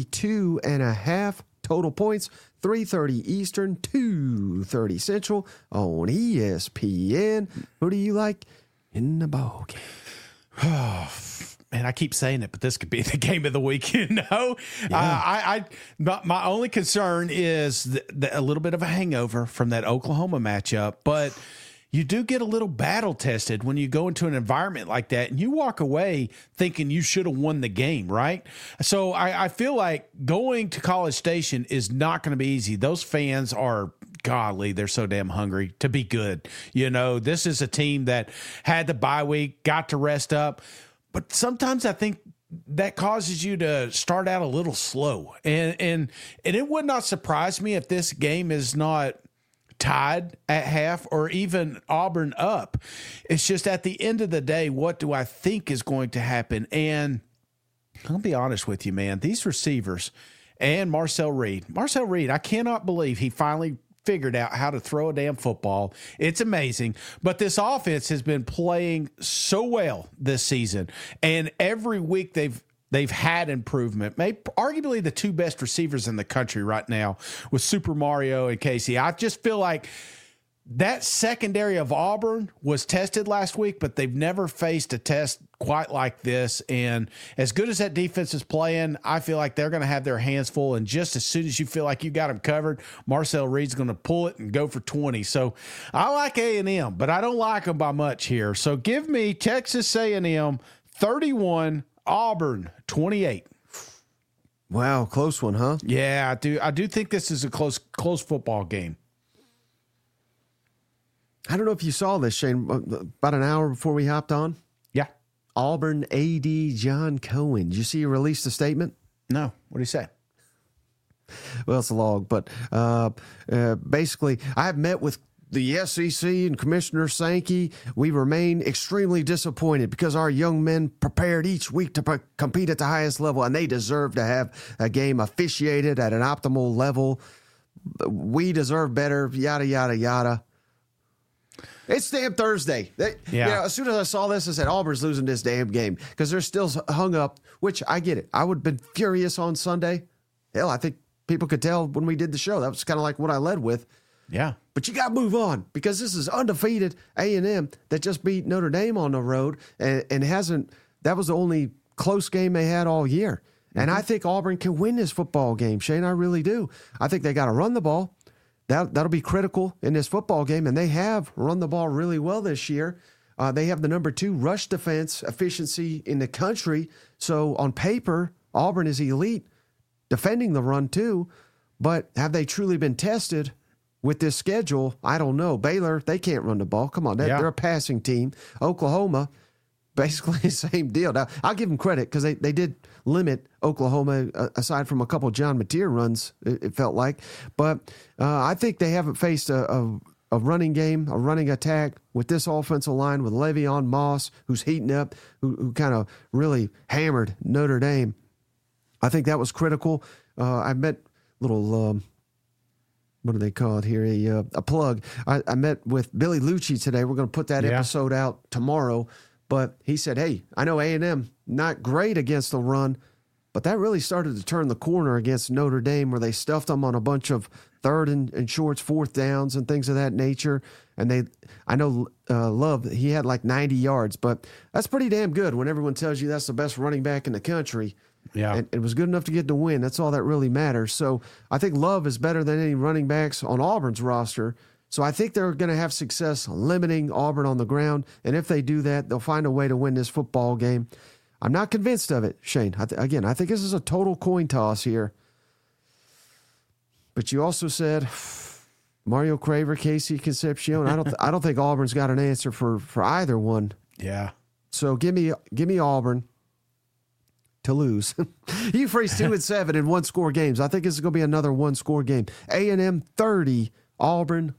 52.5 total points. 3:30 Eastern, 2:30 Central on ESPN. Who do you like in the ball game? Man, I keep saying it, but this could be the game of the week, you know? Yeah. My only concern is a little bit of a hangover from that Oklahoma matchup, but you do get a little battle tested when you go into an environment like that and you walk away thinking you should have won the game, right? So I feel like going to College Station is not going to be easy. Those fans are, golly, they're so damn hungry to be good. You know, this is a team that had the bye week, got to rest up. But sometimes I think that causes you to start out a little slow. And it would not surprise me if this game is not tied at half or even Auburn up. It's just at the end of the day, what do I think is going to happen? And I'll be honest with you, man, these receivers and Marcel Reed, I cannot believe he finally figured out how to throw a damn football. It's amazing. But this offense has been playing so well this season. And every week they've had improvement. Arguably the 2 best receivers in the country right now with Super Mario and Casey. I just feel like that secondary of Auburn was tested last week, but they've never faced a test quite like this. And as good as that defense is playing, I feel like they're going to have their hands full. And just as soon as you feel like you got them covered, Marcel Reed's going to pull it and go for 20. So I like A&M, but I don't like them by much here. So give me Texas A&M 31, Auburn 28. Wow, close one, huh? Yeah, I do think this is a close football game. I don't know if you saw this, Shane, about an hour before we hopped on. Yeah. Auburn AD John Cohen. Did you see he released a statement? No. What did he say? Well, it's a log, but basically, I have met with the SEC and Commissioner Sankey. We remain extremely disappointed because our young men prepared each week to compete at the highest level, and they deserve to have a game officiated at an optimal level. We deserve better, yada, yada, yada. It's damn Thursday. As soon as I saw this, I said, Auburn's losing this damn game because they're still hung up, which I get it. I would have been furious on Sunday. Hell, I think people could tell when we did the show. That was kind of like what I led with. Yeah. But you got to move on because this is undefeated A&M that just beat Notre Dame on the road and hasn't – that was the only close game they had all year. And I think Auburn can win this football game, Shane. I really do. I think they got to run the ball. That'll be critical in this football game, and they have run the ball really well this year. They have the number 2 rush defense efficiency in the country. So on paper, Auburn is elite defending the run too. But have they truly been tested with this schedule? I don't know. Baylor, they can't run the ball. Come on, they're a passing team. Oklahoma, basically the same deal. Now, I'll give them credit because they did limit Oklahoma, aside from a couple of John Mateer runs, it felt like. But I think they haven't faced a running game, a running attack with this offensive line with Le'Veon Moss, who's heating up, who kind of really hammered Notre Dame. I think that was critical. I met little... what do they call it here? A plug. I met with Billy Lucci today. We're going to put that episode out tomorrow. But he said, hey, I know A&M not great against the run, but that really started to turn the corner against Notre Dame where they stuffed them on a bunch of third and shorts, fourth downs and things of that nature. And I know Love, he had like 90 yards, but that's pretty damn good when everyone tells you that's the best running back in the country. Yeah. And it was good enough to get the win. That's all that really matters. So I think Love is better than any running backs on Auburn's roster. So I think they're going to have success limiting Auburn on the ground. And if they do that, they'll find a way to win this football game. I'm not convinced of it, Shane. I think this is a total coin toss here. But you also said Mario Craver, Casey Concepcion. I don't think Auburn's got an answer for either one. Yeah. So give me Auburn to lose. You phrased 2-7 in one-score games. I think this is going to be another one-score game. A&M 30, Auburn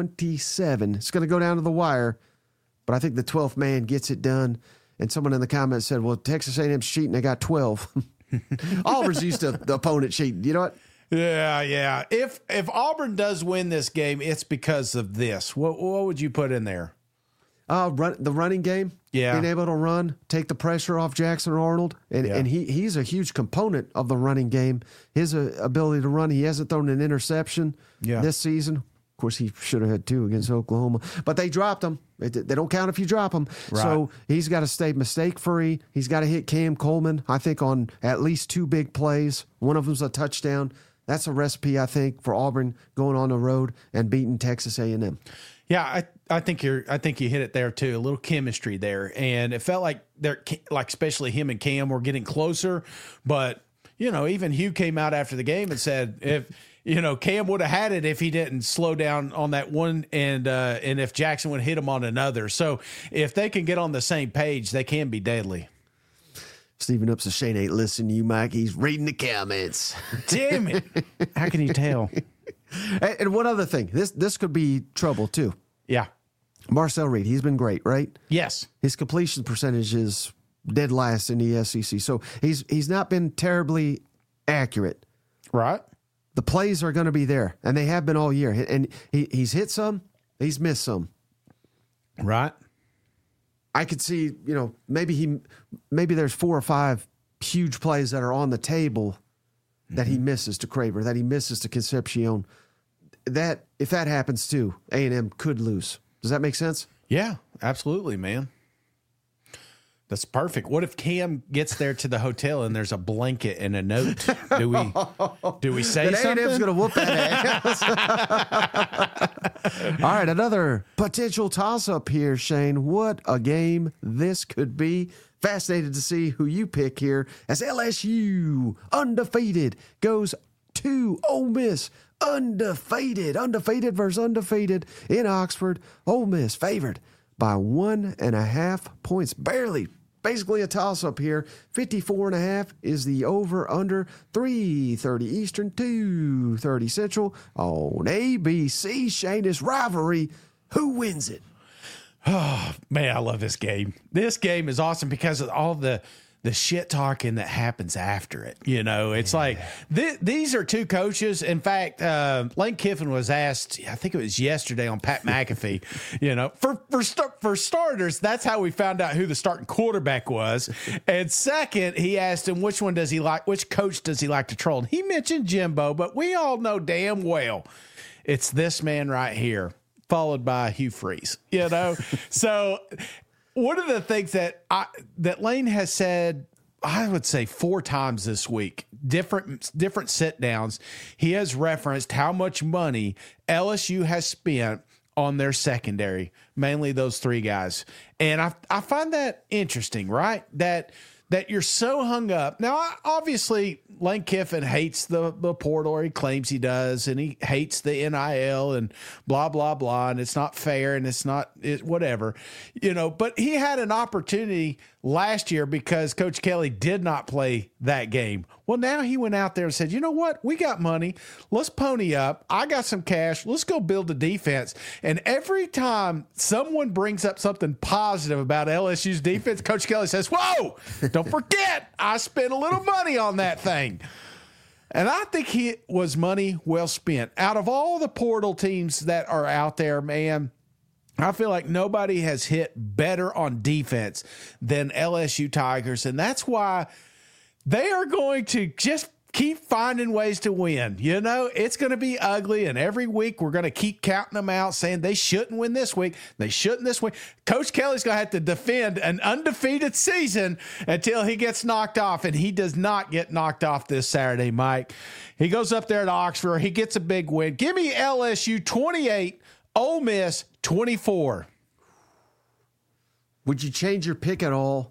27. It's going to go down to the wire, but I think the 12th man gets it done. And someone in the comments said, well, Texas A&M's cheating. They got 12. Auburn's used to the opponent cheating. You know what? Yeah. If Auburn does win this game, it's because of this. What would you put in there? The running game. Yeah. Being able to run, take the pressure off Jackson Arnold. And he's a huge component of the running game. His ability to run. He hasn't thrown an interception this season. Of course, he should have had 2 against Oklahoma. But they dropped him. They don't count if you drop them. Right. So he's got to stay mistake-free. He's got to hit Cam Coleman, I think, on at least 2 big plays. One of them's a touchdown. That's a recipe, I think, for Auburn going on the road and beating Texas A&M. Yeah, I think you hit it there too. A little chemistry there, and it felt like especially him and Cam were getting closer. But even Hugh came out after the game and said if Cam would have had it if he didn't slow down on that one, and if Jackson would hit him on another. So if they can get on the same page, they can be deadly. Stephen Up says Shane ain't listening to you, Mike. He's reading the comments. Damn it! How can you tell? And one other thing, this could be trouble too. Yeah, Marcel Reed, he's been great, right? Yes. His completion percentage is dead last in the SEC, so he's not been terribly accurate. Right. The plays are going to be there, and they have been all year. And he's hit some, he's missed some. Right. I could see, maybe there's 4 or 5 huge plays that are on the table that he misses to Craver, that he misses to Concepcion. That if that happens too, A&M could lose. Does that make sense? Yeah, absolutely, man. That's perfect. What if Cam gets there to the hotel and there's a blanket and a note? Do we say that something? A&M's going to whoop that ass. All right, another potential toss-up here, Shane. What a game this could be. Fascinated to see who you pick here as LSU, undefeated, goes to Ole Miss. Undefeated versus undefeated in Oxford. Ole Miss favored by 1.5 points. Barely. Basically a toss-up here. 54.5 is the over-under. 3:30 Eastern, 2:30 Central on ABC. Shane, this rivalry. Who wins it? Oh, man, I love this game. This game is awesome because of all the shit talking that happens after it. It's like these are 2 coaches. In fact, Lane Kiffin was asked, I think it was yesterday on Pat McAfee, for starters, that's how we found out who the starting quarterback was. And second, he asked him which coach does he like to troll? And he mentioned Jimbo, but we all know damn well it's this man right here, followed by Hugh Freeze, So one of the things that Lane has said, I would say 4 times this week, different sit downs, he has referenced how much money LSU has spent on their secondary, mainly those 3 guys. And I find that interesting, right? That you're so hung up. Now, obviously, Lane Kiffin hates the portal, or he claims he does, and he hates the NIL and blah, blah, blah, and it's not fair, and whatever. But he had an opportunity last year because Coach Kelly did not play that game. Well, now he went out there and said, you know what? We got money. Let's pony up. I got some cash. Let's go build a defense. And every time someone brings up something positive about LSU's defense, Coach Kelly says, whoa, don't forget, I spent a little money on that thing. And I think it was money well spent. Out of all the portal teams that are out there, man, I feel like nobody has hit better on defense than LSU Tigers. And that's why they are going to just keep finding ways to win. It's going to be ugly, and every week we're going to keep counting them out, saying they shouldn't win this week. They shouldn't this week. Coach Kelly's going to have to defend an undefeated season until he gets knocked off, and he does not get knocked off this Saturday, Mike. He goes up there to Oxford. He gets a big win. Give me LSU 28, Ole Miss 24. Would you change your pick at all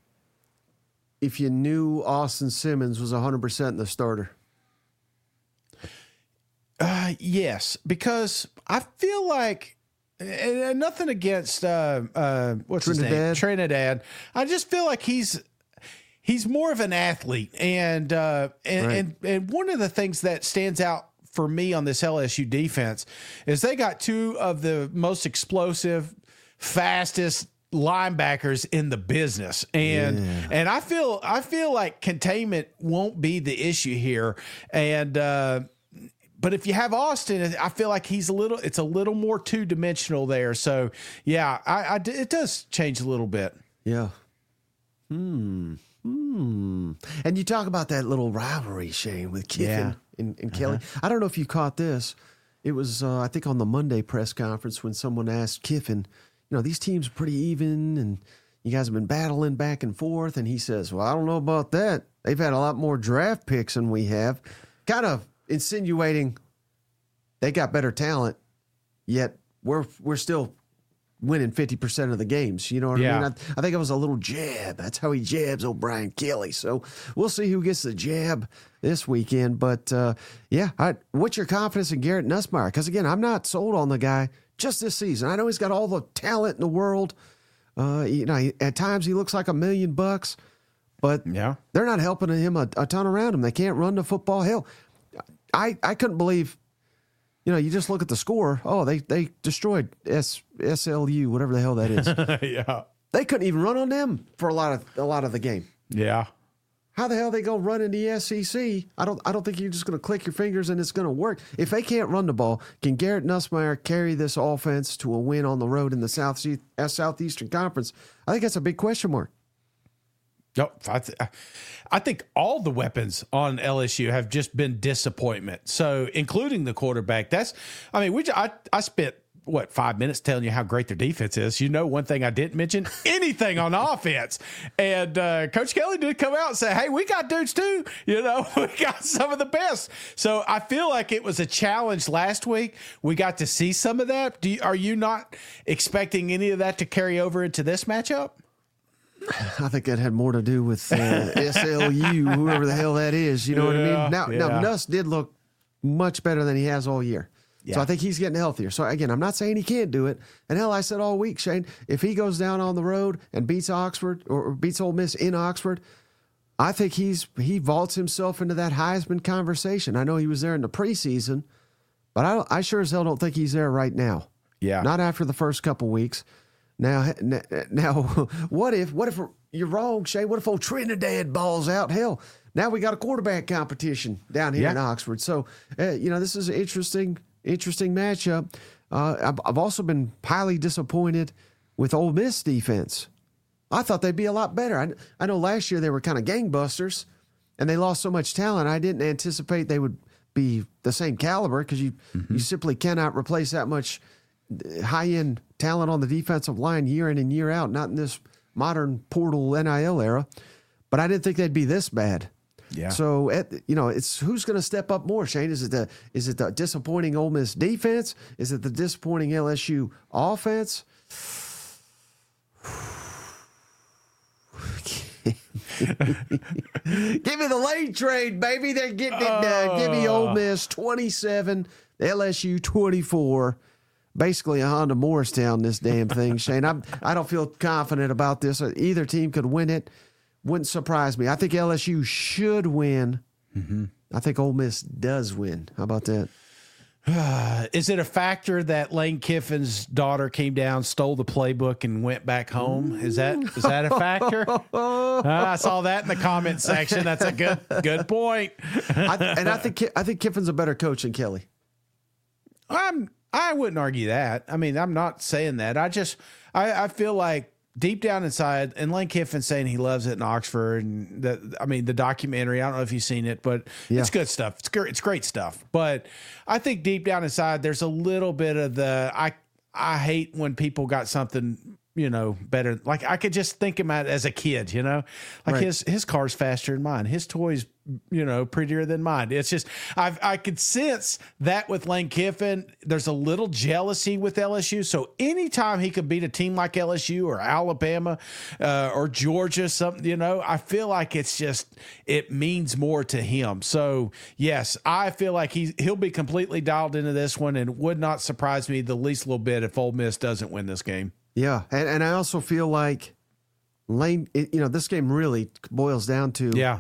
if you knew Austin Simmons was 100% the starter? Yes, because I feel like, and nothing against what's his name, Trinidad. I just feel like he's more of an athlete, and one of the things that stands out for me on this LSU defense is they got two of the most explosive, fastest linebackers in the business, and I feel like containment won't be the issue here, and. But if you have Austin, I feel like it's a little more two-dimensional there. So, yeah, it does change a little bit. Yeah. And you talk about that little rivalry, Shane, with Kiffin and Kelly. I don't know if you caught this. It was, I think, on the Monday press conference when someone asked Kiffin, these teams are pretty even, and you guys have been battling back and forth. And he says, well, I don't know about that. They've had a lot more draft picks than we have. Kind of insinuating they got better talent, yet we're still winning 50% of the games. You know what I mean? I think it was a little jab. That's how he jabs O'Brien Kelly. So we'll see who gets the jab this weekend. But, what's your confidence in Garrett Nussmeier? Because, again, I'm not sold on the guy just this season. I know he's got all the talent in the world. At times he looks like $1 million, but they're not helping him a ton around him. They can't run the football. Hell, I couldn't believe, you just look at the score. Oh, they destroyed SLU, whatever the hell that is. Yeah. They couldn't even run on them for a lot of the game. Yeah. How the hell are they going to run in the SEC? I don't think you're just going to click your fingers and it's going to work. If they can't run the ball, can Garrett Nussmeier carry this offense to a win on the road in the Southeastern Conference? I think that's a big question mark. No, I think all the weapons on LSU have just been disappointment. So, including the quarterback. I spent 5 minutes telling you how great their defense is. One thing I didn't mention, anything on offense. And Coach Kelly did come out and say, hey, we got dudes too. We got some of the best. So I feel like it was a challenge last week. We got to see some of that. Are you not expecting any of that to carry over into this matchup? I think that had more to do with SLU, whoever the hell that is. You know what I mean? Now, Nuss did look much better than he has all year. Yeah. So I think he's getting healthier. So, again, I'm not saying he can't do it. And, hell, I said all week, Shane, if he goes down on the road and beats Oxford or beats Ole Miss in Oxford, I think he vaults himself into that Heisman conversation. I know he was there in the preseason, but I sure as hell don't think he's there right now. Yeah. Not after the first couple weeks. Now, what if you're wrong, Shane? What if old Trinidad balls out? Hell, now we got a quarterback competition down here in Oxford. So, this is an interesting matchup. I've also been highly disappointed with Ole Miss defense. I thought they'd be a lot better. I know last year they were kind of gangbusters, and they lost so much talent. I didn't anticipate they would be the same caliber because you simply cannot replace that much high-end talent on the defensive line year in and year out, not in this modern portal NIL era. But I didn't think they'd be this bad. Yeah. So, it's who's going to step up more, Shane? Is it the disappointing Ole Miss defense? Is it the disappointing LSU offense? Give me the late trade, baby. They're getting it done. Give me Ole Miss 27, LSU 24. Basically a Honda Morristown, this damn thing, Shane. I don't feel confident about this. Either team could win it. Wouldn't surprise me. I think LSU should win. Mm-hmm. I think Ole Miss does win. How about that? Is it a factor that Lane Kiffin's daughter came down, stole the playbook, and went back home? Is that a factor? I saw that in the comment section. That's a good point. I think Kiffin's a better coach than Kelly. I wouldn't argue that. I mean, I'm not saying that. I feel like deep down inside, and Lane Kiffin's saying he loves it in Oxford, and the documentary, I don't know if you've seen it, but it's good stuff. It's great stuff. But I think deep down inside, there's a little bit of I hate when people got something better. Like I could just think him as a kid, like Right. his car's faster than mine. His toy's, prettier than mine. It's just, I could sense that with Lane Kiffin, there's a little jealousy with LSU. So anytime he could beat a team like LSU or Alabama or Georgia, something, I feel like it means more to him. So yes, I feel like he'll be completely dialed into this one, and it would not surprise me the least little bit if Ole Miss doesn't win this game. Yeah, and I also feel like Lane, this game really boils down to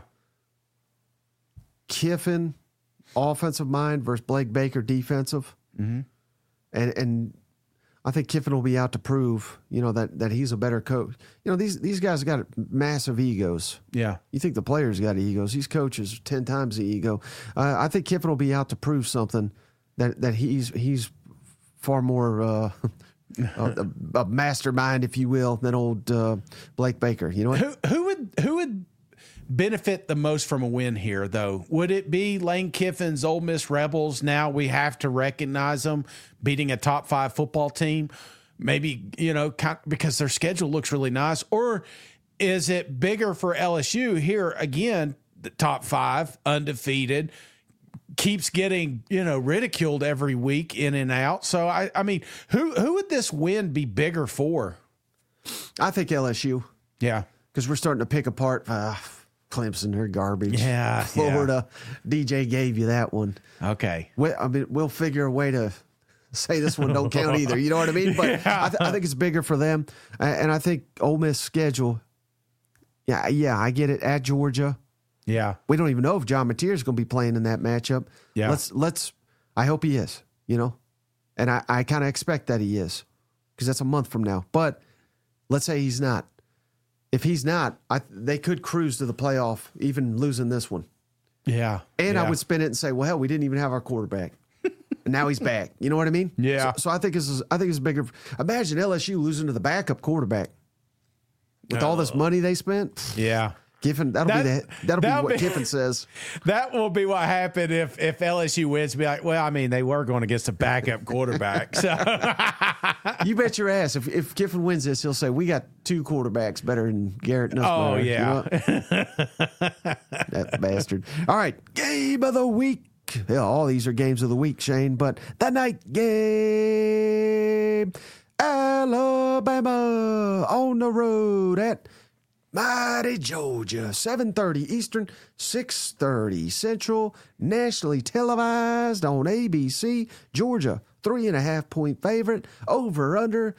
Kiffin, offensive mind versus Blake Baker, defensive. Mm-hmm. And I think Kiffin will be out to prove, that he's a better coach. These guys got massive egos. Yeah. You think the players got egos. These coaches 10 times the ego. I think Kiffin will be out to prove something that he's far more a mastermind, if you will, than old Blake Baker. You know what? Who would benefit the most from a win here, though? Would it be Lane Kiffin's Ole Miss Rebels? Now we have to recognize them beating a top 5 football team, maybe because their schedule looks really nice, or is it bigger for LSU here again? The top 5 undefeated. Keeps getting, ridiculed every week in and out. So, I mean, who would this win be bigger for? I think LSU. Yeah. Because we're starting to pick apart Clemson, they're garbage. Yeah. Florida, DJ gave you that one. Okay. We'll figure a way to say this one don't count either. You know what I mean? But I think it's bigger for them. And I think Ole Miss schedule, yeah, I get it, at Georgia. Yeah. We don't even know if John Mateer is going to be playing in that matchup. Yeah. I hope he is, and I kind of expect that he is, because that's a month from now. But let's say he's not. If he's not, they could cruise to the playoff, even losing this one. Yeah. And yeah. I would spin it and say, well, hell, we didn't even have our quarterback. And now he's back. You know what I mean? Yeah. So I think it's bigger. Imagine LSU losing to the backup quarterback with all this money they spent. Yeah. Kiffin, that'll be what Kiffin says. That will be what happened if LSU wins. Be like, well, I mean, they were going against a backup quarterback. So you bet your ass if Kiffin wins this, he'll say we got 2 quarterbacks better than Garrett Nussmeier. Oh yeah, that bastard. All right, game of the week. Yeah, all these are games of the week, Shane. But the night game, Alabama on the road at mighty Georgia, 7:30 Eastern, 6:30 Central, nationally televised on ABC. Georgia, 3.5-point favorite, over under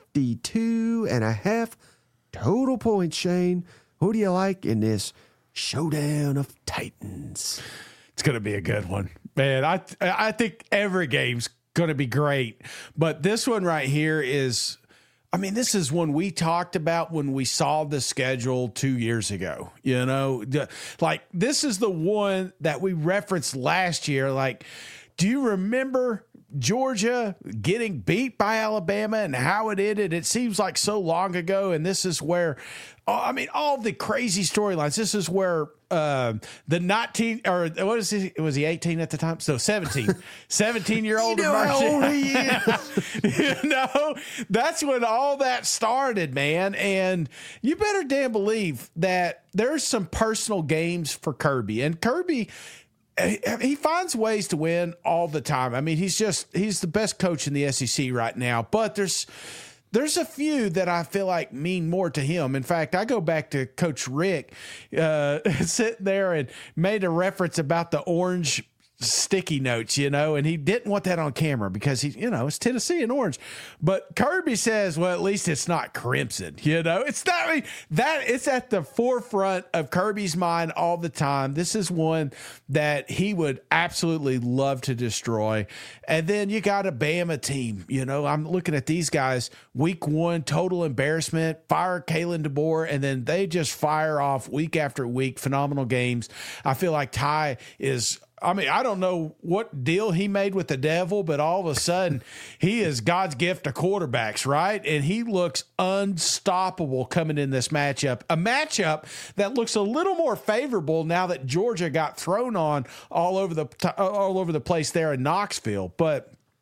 52.5 total points. Shane, who do you like in this showdown of Titans? It's going to be a good one, man. I think every game's going to be great, but this one right here is. I mean, this is one we talked about when we saw the schedule 2 years ago, like this is the one that we referenced last year. Like, do you remember Georgia getting beat by Alabama and how it ended? It seems like so long ago. And this is where, all the crazy storylines, this is where the 19 or what is he? Was he 18 at the time? So 17-year-old. How old he is. That's when all that started, man. And you better damn believe that there's some personal games for Kirby. And Kirby, he finds ways to win all the time. I mean, he's the best coach in the SEC right now. But there's a few that I feel like mean more to him. In fact, I go back to Coach Rick sitting there and made a reference about the orange sticky notes, and he didn't want that on camera because it's Tennessee and orange. But Kirby says, well, at least it's not crimson, it's not it's at the forefront of Kirby's mind all the time. This is one that he would absolutely love to destroy. And then you got a Bama team, I'm looking at these guys, week 1, total embarrassment, fire Kalen DeBoer, and then they just fire off week after week, phenomenal games. I feel like Ty is, I don't know what deal he made with the devil, but all of a sudden he is God's gift to quarterbacks, right? And he looks unstoppable coming in this matchup, a matchup that looks a little more favorable now that Georgia got thrown on all over the place there in Knoxville. But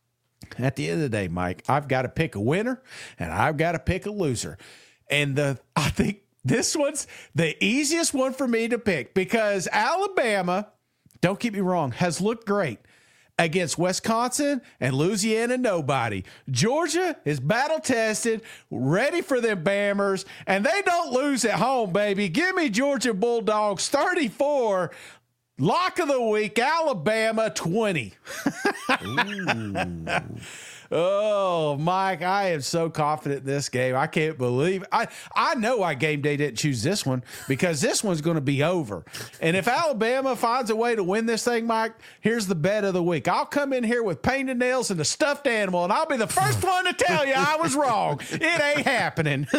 At the end of the day, Mike, I've got to pick a winner and I've got to pick a loser. And I think this one's the easiest one for me to pick because Alabama, don't get me wrong, has looked great against Wisconsin and Louisiana nobody. Georgia is battle-tested, ready for them Bammers, and they don't lose at home, baby. Give me Georgia Bulldogs 34. Lock of the week, Alabama 20. Oh, Mike, I am so confident in this game. I can't believe it. I know why Game Day didn't choose this one because this one's going to be over. And if Alabama finds a way to win this thing, Mike, here's the bet of the week. I'll come in here with painted nails and a stuffed animal, and I'll be the first one to tell you I was wrong. It ain't happening.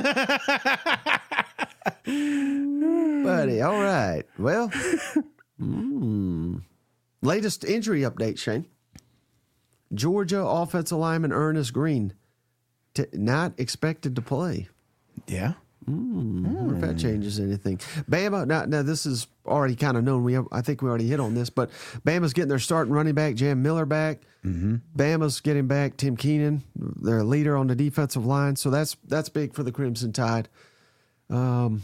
Buddy, all right. Well, latest injury update, Shane. Georgia offensive lineman Ernest Green not expected to play. Yeah. I wonder if that changes anything. Bama, now this is already kind of known. I think we already hit on this, but Bama's getting their starting running back, Jam Miller, back. Bama's getting back Tim Keenan, their leader on the defensive line. So that's big for the Crimson Tide. Man,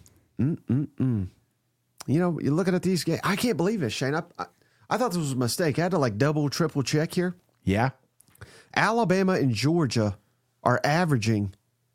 you know, you're looking at these games. I can't believe this, Shane. I thought this was a mistake. I had to double, triple check here. Yeah. Alabama and Georgia are averaging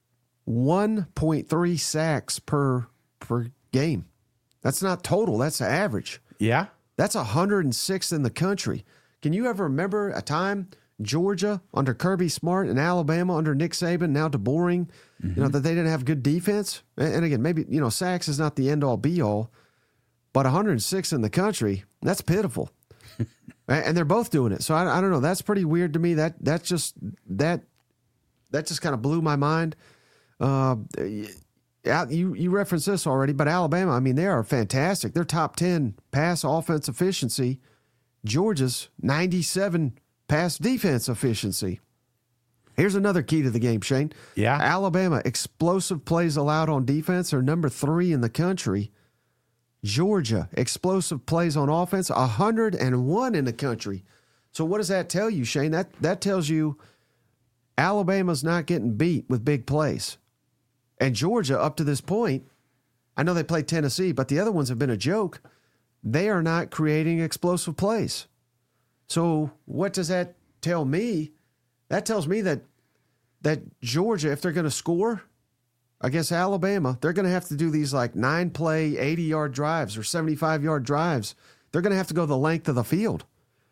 1.3 sacks per game. That's not total. That's the average. Yeah. That's 106th in the country. Can you ever remember a time Georgia under Kirby Smart and Alabama under Nick Saban, now DeBoering, that they didn't have good defense? And again, maybe, sacks is not the end-all, be-all, but 106th in the country, that's pitiful. And they're both doing it. So I don't know. That's pretty weird to me. That just kind of blew my mind. You referenced this already, but Alabama, I mean, they are fantastic. They're top 10 pass offense efficiency. Georgia's 97 pass defense efficiency. Here's another key to the game, Shane. Yeah. Alabama, explosive plays allowed on defense are number 3 in the country. Georgia, explosive plays on offense, 101 in the country. So what does that tell you, Shane? That tells you Alabama's not getting beat with big plays. And Georgia, up to this point, I know they played Tennessee, but the other ones have been a joke. They are not creating explosive plays. So what does that tell me? That tells me that Georgia, if they're going to score against Alabama, they're going to have to do these 9-play, 80-yard drives or 75-yard drives. They're going to have to go the length of the field.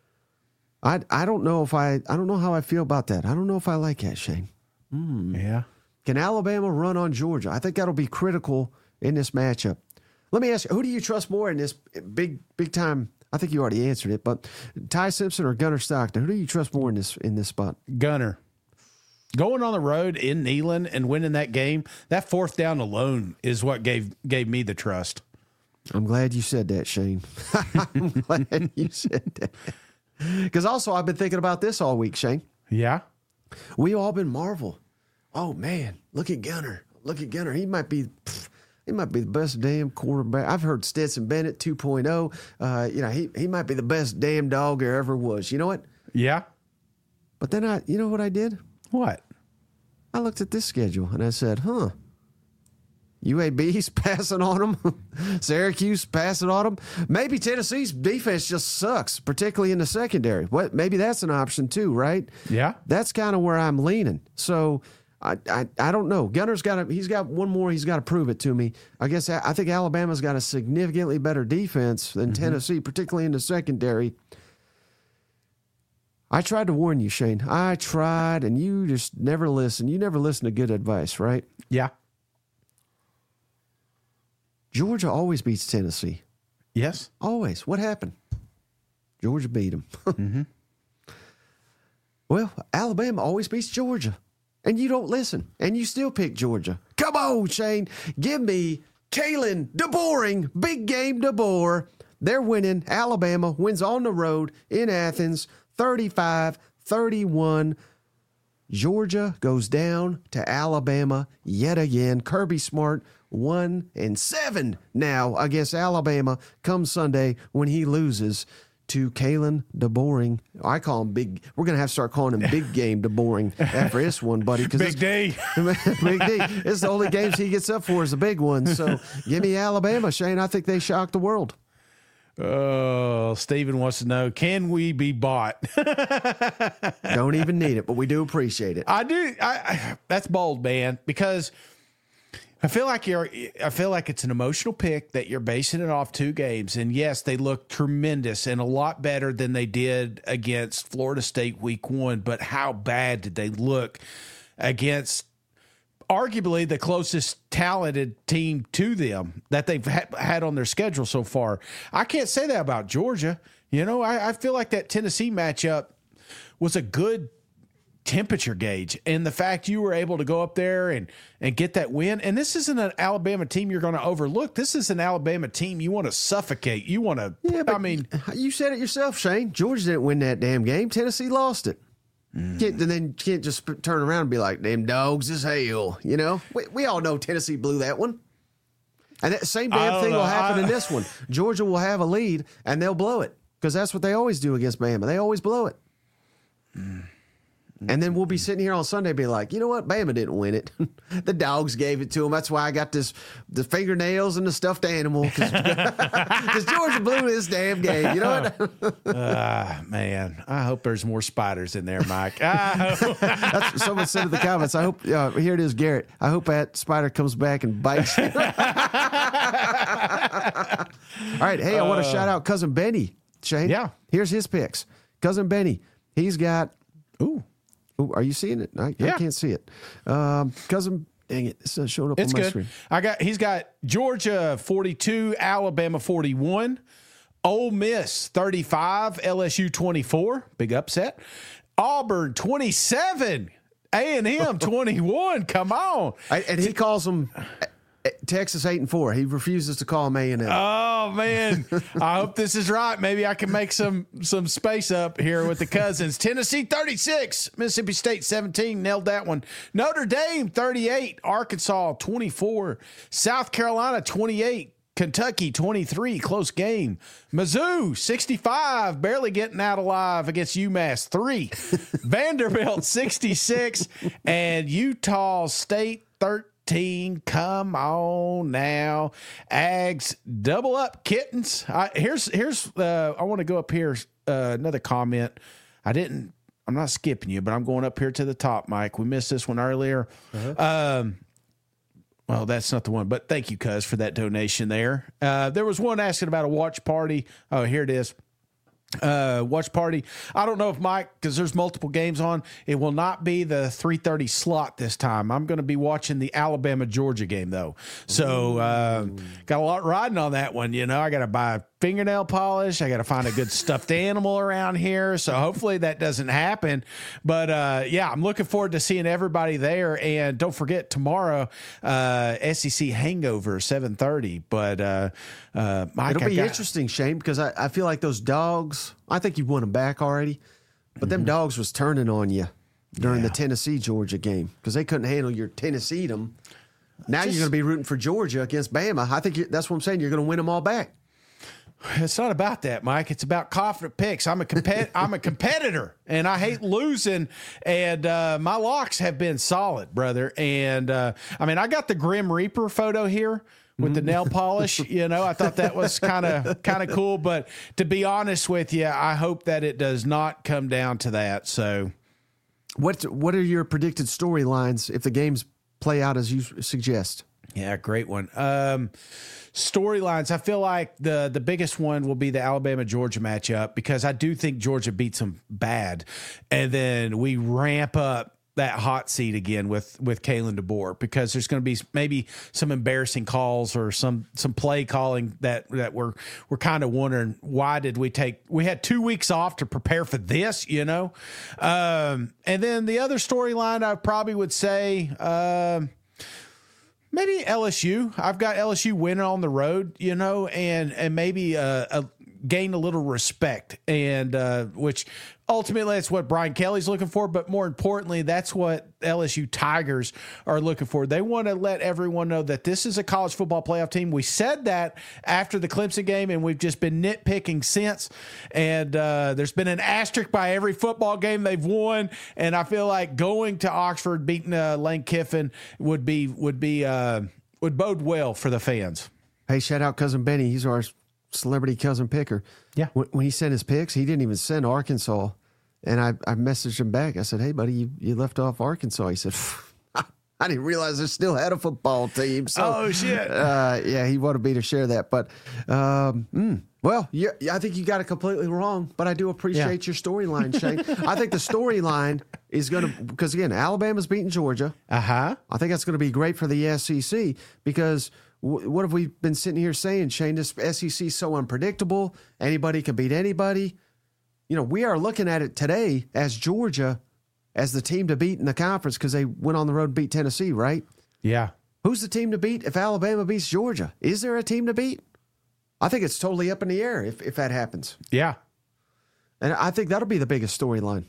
I don't know how I feel about that. I don't know if I like that, Shane. Yeah. Can Alabama run on Georgia? I think that'll be critical in this matchup. Let me ask you, who do you trust more in this big time? I think you already answered it, but Ty Simpson or Gunnar Stockton? Who do you trust more in this spot? Gunnar. Going on the road in Neyland and winning that game, that fourth down alone is what gave me the trust. I'm glad you said that, Shane. I'm glad you said that. Because also I've been thinking about this all week, Shane. Yeah. We all been marvel. Oh, man, look at Gunnar. He might be the best damn quarterback. I've heard Stetson Bennett 2.0. He might be the best damn dog there ever was. You know what? Yeah. But then you know what I did? What? I looked at this schedule and I said, UAB's passing on them. Syracuse passing on them. Maybe Tennessee's defense just sucks, particularly in the secondary. Maybe that's an option too, right? Yeah. That's kind of where I'm leaning. So I don't know. Gunner's he's got one more. He's got to prove it to me. I think Alabama's got a significantly better defense than Tennessee, particularly in the secondary. I tried to warn you, Shane. I tried, and you just never listen. You never listen to good advice, right? Yeah. Georgia always beats Tennessee. Yes. Always. What happened? Georgia beat them. Well, Alabama always beats Georgia. And you don't listen. And you still pick Georgia. Come on, Shane. Give me Kalen DeBoring. Big game DeBoer. They're winning. Alabama wins on the road in Athens. 35-31. Georgia goes down to Alabama yet again. Kirby Smart 1-7 now against Alabama come Sunday when he loses to Kalen DeBoring. I call him Big. We're going to have to start calling him Big Game DeBoring after this one, buddy. Big D. Big D. It's the only games he gets up for is the big ones. So give me Alabama, Shane. I think they shocked the world. Oh, Steven wants to know, can we be bought? Don't even need it, but we do appreciate it. I do. That's bold, man, because I feel like it's an emotional pick that you're basing it off 2 games. And yes, they look tremendous and a lot better than they did against Florida State week 1. But how bad did they look against arguably the closest talented team to them that they've had on their schedule so far? I can't say that about Georgia. You know, I feel like that Tennessee matchup was a good temperature gauge, and the fact you were able to go up there and get that win. And this isn't an Alabama team you're going to overlook. This is an Alabama team you want to suffocate. You want to, I mean, you said it yourself, Shane. Georgia didn't win that damn game. Tennessee lost it. And then you can't just turn around and be like, them dogs is hell. You know, we all know Tennessee blew that one. And that same damn thing will happen in this one. Georgia will have a lead, and they'll blow it because that's what they always do against Bama. They always blow it. And then we'll be sitting here on Sunday be like, you know what? Bama didn't win it. The dogs gave it to them. That's why I got the fingernails and the stuffed animal because Georgia blew this damn game. You know what? Man, I hope there's more spiders in there, Mike. That's what someone said in the comments. I hope, here it is, Garrett. I hope that spider comes back and bites you. All right. Hey, I want to shout out Cousin Benny, Shane. Yeah. Here's his picks. Cousin Benny, he's got, Ooh, are you seeing it? I can't see it. Cousin, dang it, it's not showing up on my screen. He's got Georgia 42, Alabama 41, Ole Miss 35, LSU 24, big upset. Auburn 27, A&M 21. Come on, and he calls them Texas 8-4. He refuses to call them A&M. Oh man, I hope this is right. Maybe I can make some space up here with the cousins. Tennessee 36, Mississippi State 17. Nailed that one. Notre Dame 38, Arkansas 24, South Carolina 28, Kentucky 23. Close game. Mizzou 65, barely getting out alive against UMass 3. Vanderbilt 66, and Utah State 13. Come on now, Ags, double up, kittens. Here's I want to go up here. Another comment. I'm not skipping you, but I'm going up here to the top, Mike. We missed this one earlier. Well, that's not the one, but thank you, cuz, for that donation there. There was one asking about a watch party. Oh, here it is. Watch party. I don't know if Mike, because there's multiple games on, it will not be the 3:30 slot this time. I'm going to be watching the Alabama Georgia game though. So got a lot riding on that one. You know, I got to buy fingernail polish. I got to find a good stuffed animal around here. So hopefully that doesn't happen. But yeah, I'm looking forward to seeing everybody there. And don't forget tomorrow, SEC Hangover 7:30. But Mike, it'll be interesting, Shane, because I feel like those dogs. I think you won them back already, but them dogs was turning on you during the Tennessee Georgia game because they couldn't handle your Tennessee them. Now you're going to be rooting for Georgia against Bama. I think that's what I'm saying. You're going to win them all back. It's not about that, Mike. It's about confident picks. I'm a competitor, and I hate losing. And my locks have been solid, brother. And I mean, I got the Grim Reaper photo here with the nail polish. You know, I thought that was kind of cool. But to be honest with you, I hope that it does not come down to that. So, what are your predicted storylines if the games play out as you suggest? Yeah, great one. Storylines, I feel like the biggest one will be the Alabama-Georgia matchup because I do think Georgia beats them bad. And then we ramp up that hot seat again with Kalen DeBoer because there's going to be maybe some embarrassing calls or some play calling that we're kind of wondering why did we had 2 weeks off to prepare for this, you know? And then the other storyline I probably would say maybe LSU. I've got LSU winning on the road, you know, and maybe gain a little respect, and which ultimately that's what Brian Kelly's looking for. But more importantly, that's what LSU Tigers are looking for. They want to let everyone know that this is a college football playoff team. We said that after the Clemson game, and we've just been nitpicking since. And there's been an asterisk by every football game they've won. And I feel like going to Oxford, beating Lane Kiffin would bode well for the fans. Hey, shout out Cousin Benny. He's our celebrity cousin picker. Yeah. When he sent his picks, he didn't even send Arkansas. And I messaged him back. I said, hey, buddy, you left off Arkansas. He said, I didn't realize they still had a football team. So, oh, shit. Yeah, he wanted me to share that. But, well, I think you got it completely wrong. But I do appreciate your storyline, Shane. I think the storyline is going to, because, again, Alabama's beating Georgia. Uh-huh. I think that's going to be great for the SEC because what have we been sitting here saying, Shane? This SEC is so unpredictable. Anybody can beat anybody. You know, we are looking at it today as Georgia as the team to beat in the conference because they went on the road and beat Tennessee, right? Yeah. Who's the team to beat if Alabama beats Georgia? Is there a team to beat? I think it's totally up in the air if that happens. Yeah. And I think that'll be the biggest storyline.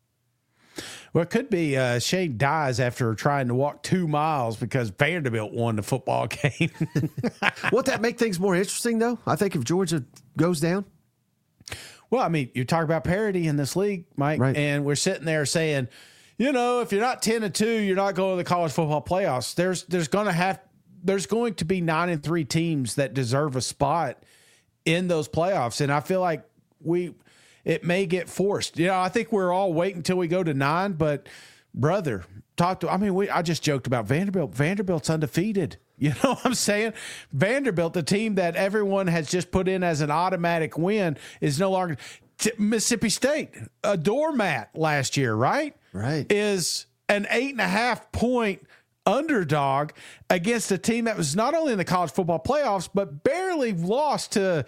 Well, it could be Shane dies after trying to walk 2 miles because Vanderbilt won the football game. Won't that make things more interesting, though? I think if Georgia goes down. Well, I mean, you talk about parity in this league, Mike, right. And we're sitting there saying, you know, if you're not 10-2, you're not going to the college football playoffs. There's going to be 9-3 teams that deserve a spot in those playoffs, and I feel like it may get forced. You know, I think we're all waiting until we go to 9, but brother, I just joked about Vanderbilt. Vanderbilt's undefeated. You know what I'm saying? Vanderbilt, the team that everyone has just put in as an automatic win, is no longer. Mississippi State, a doormat last year, right? Right. Is an 8.5 point underdog against a team that was not only in the college football playoffs, but barely lost to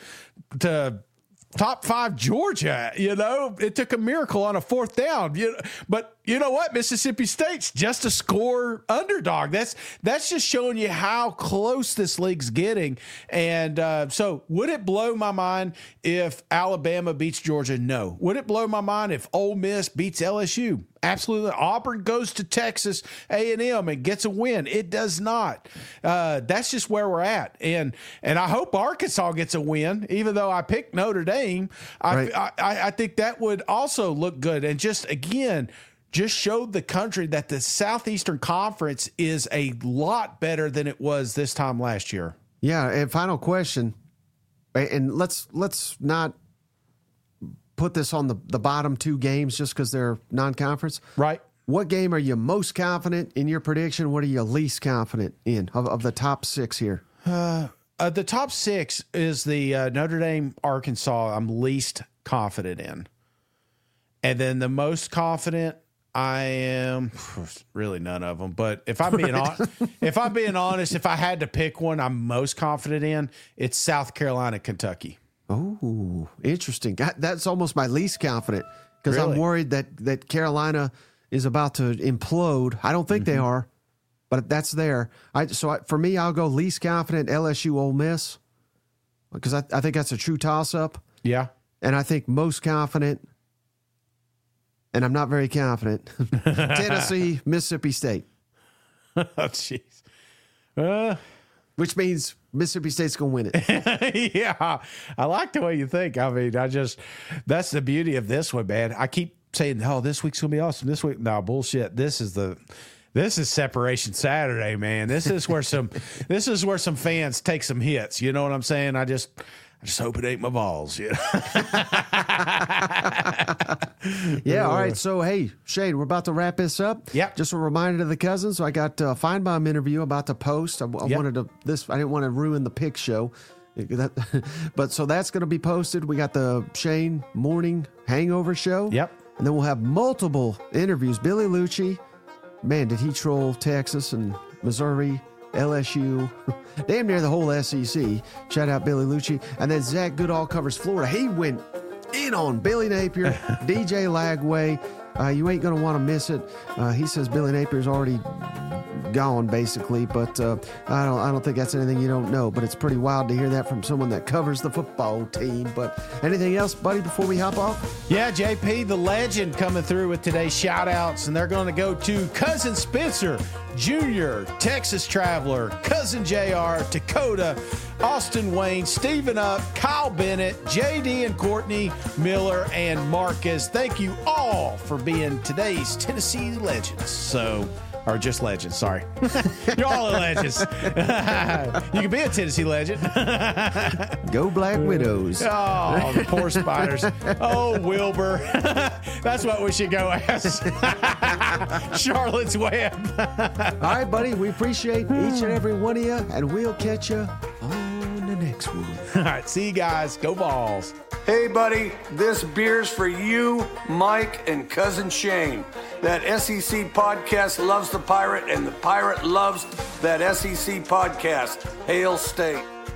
top 5 Georgia. You know, it took a miracle on a 4th down. But you know what? Mississippi State's just a score underdog. That's just showing you how close this league's getting. And so would it blow my mind if Alabama beats Georgia? No. Would it blow my mind if Ole Miss beats LSU? Absolutely. Auburn goes to Texas A&M and gets a win. It does not. That's just where we're at. And I hope Arkansas gets a win, even though I picked Notre Dame. I think that would also look good. And just showed the country that the Southeastern Conference is a lot better than it was this time last year. Yeah, and final question, and let's not put this on the bottom 2 games just because they're non-conference. Right. What game are you most confident in your prediction? What are you least confident in of the top 6 here? The top 6 is the Notre Dame, Arkansas. I'm least confident in. And then the most confident, I am really none of them. But if I'm being honest, if I had to pick one, I'm most confident in, it's South Carolina, Kentucky. Oh, interesting. That's almost my least confident because Really? I'm worried that Carolina is about to implode. I don't think they are, but that's there. For me, I'll go least confident LSU Ole Miss because I think that's a true toss-up. Yeah. And I think most confident, and I'm not very confident, Tennessee, Mississippi State. Oh, jeez. Which means Mississippi State's going to win it. Yeah. I like the way you think. I mean, that's the beauty of this one, man. I keep saying, oh, this week's going to be awesome. This week, no, bullshit. This is Separation Saturday, man. This is where some fans take some hits. You know what I'm saying? I just hope it ain't my balls. You know? Yeah, all right. So, hey, Shane, we're about to wrap this up. Yep. Just a reminder to the cousins. So I got a Feinbaum interview about to post. I didn't want to ruin the pick show. But so that's going to be posted. We got the Shane Morning Hangover Show. Yep. And then we'll have multiple interviews. Billy Lucci. Man, did he troll Texas and Missouri, LSU, damn near the whole SEC. Shout out Billy Lucci. And then Zach Goodall covers Florida. He went in on Billy Napier, DJ Lagway. You ain't going to want to miss it. He says Billy Napier's already gone basically. But I don't think that's anything you don't know. But it's pretty wild to hear that from someone that covers the football team. But anything else, buddy, before we hop off? Yeah, JP, the legend, coming through with today's shout-outs, and they're going to go to Cousin Spencer Jr., Texas Traveler, Cousin JR, Dakota, Austin Wayne, Stephen Up, Kyle Bennett, JD and Courtney Miller, and Marcus. Thank you all for being today's Tennessee legends. Or just legends, sorry. You're all legends. You can be a Tennessee legend. Go Black Widows. Oh, the poor Spiders. Oh, Wilbur. That's what we should go as. Charlotte's Web. All right, buddy. We appreciate each and every one of you, and we'll catch you on the next one. All right, see you guys. Go Vols. Hey, buddy, this beer's for you, Mike, and Cousin Shane. That SEC podcast loves the Pirate, and the Pirate loves that SEC podcast. Hail State.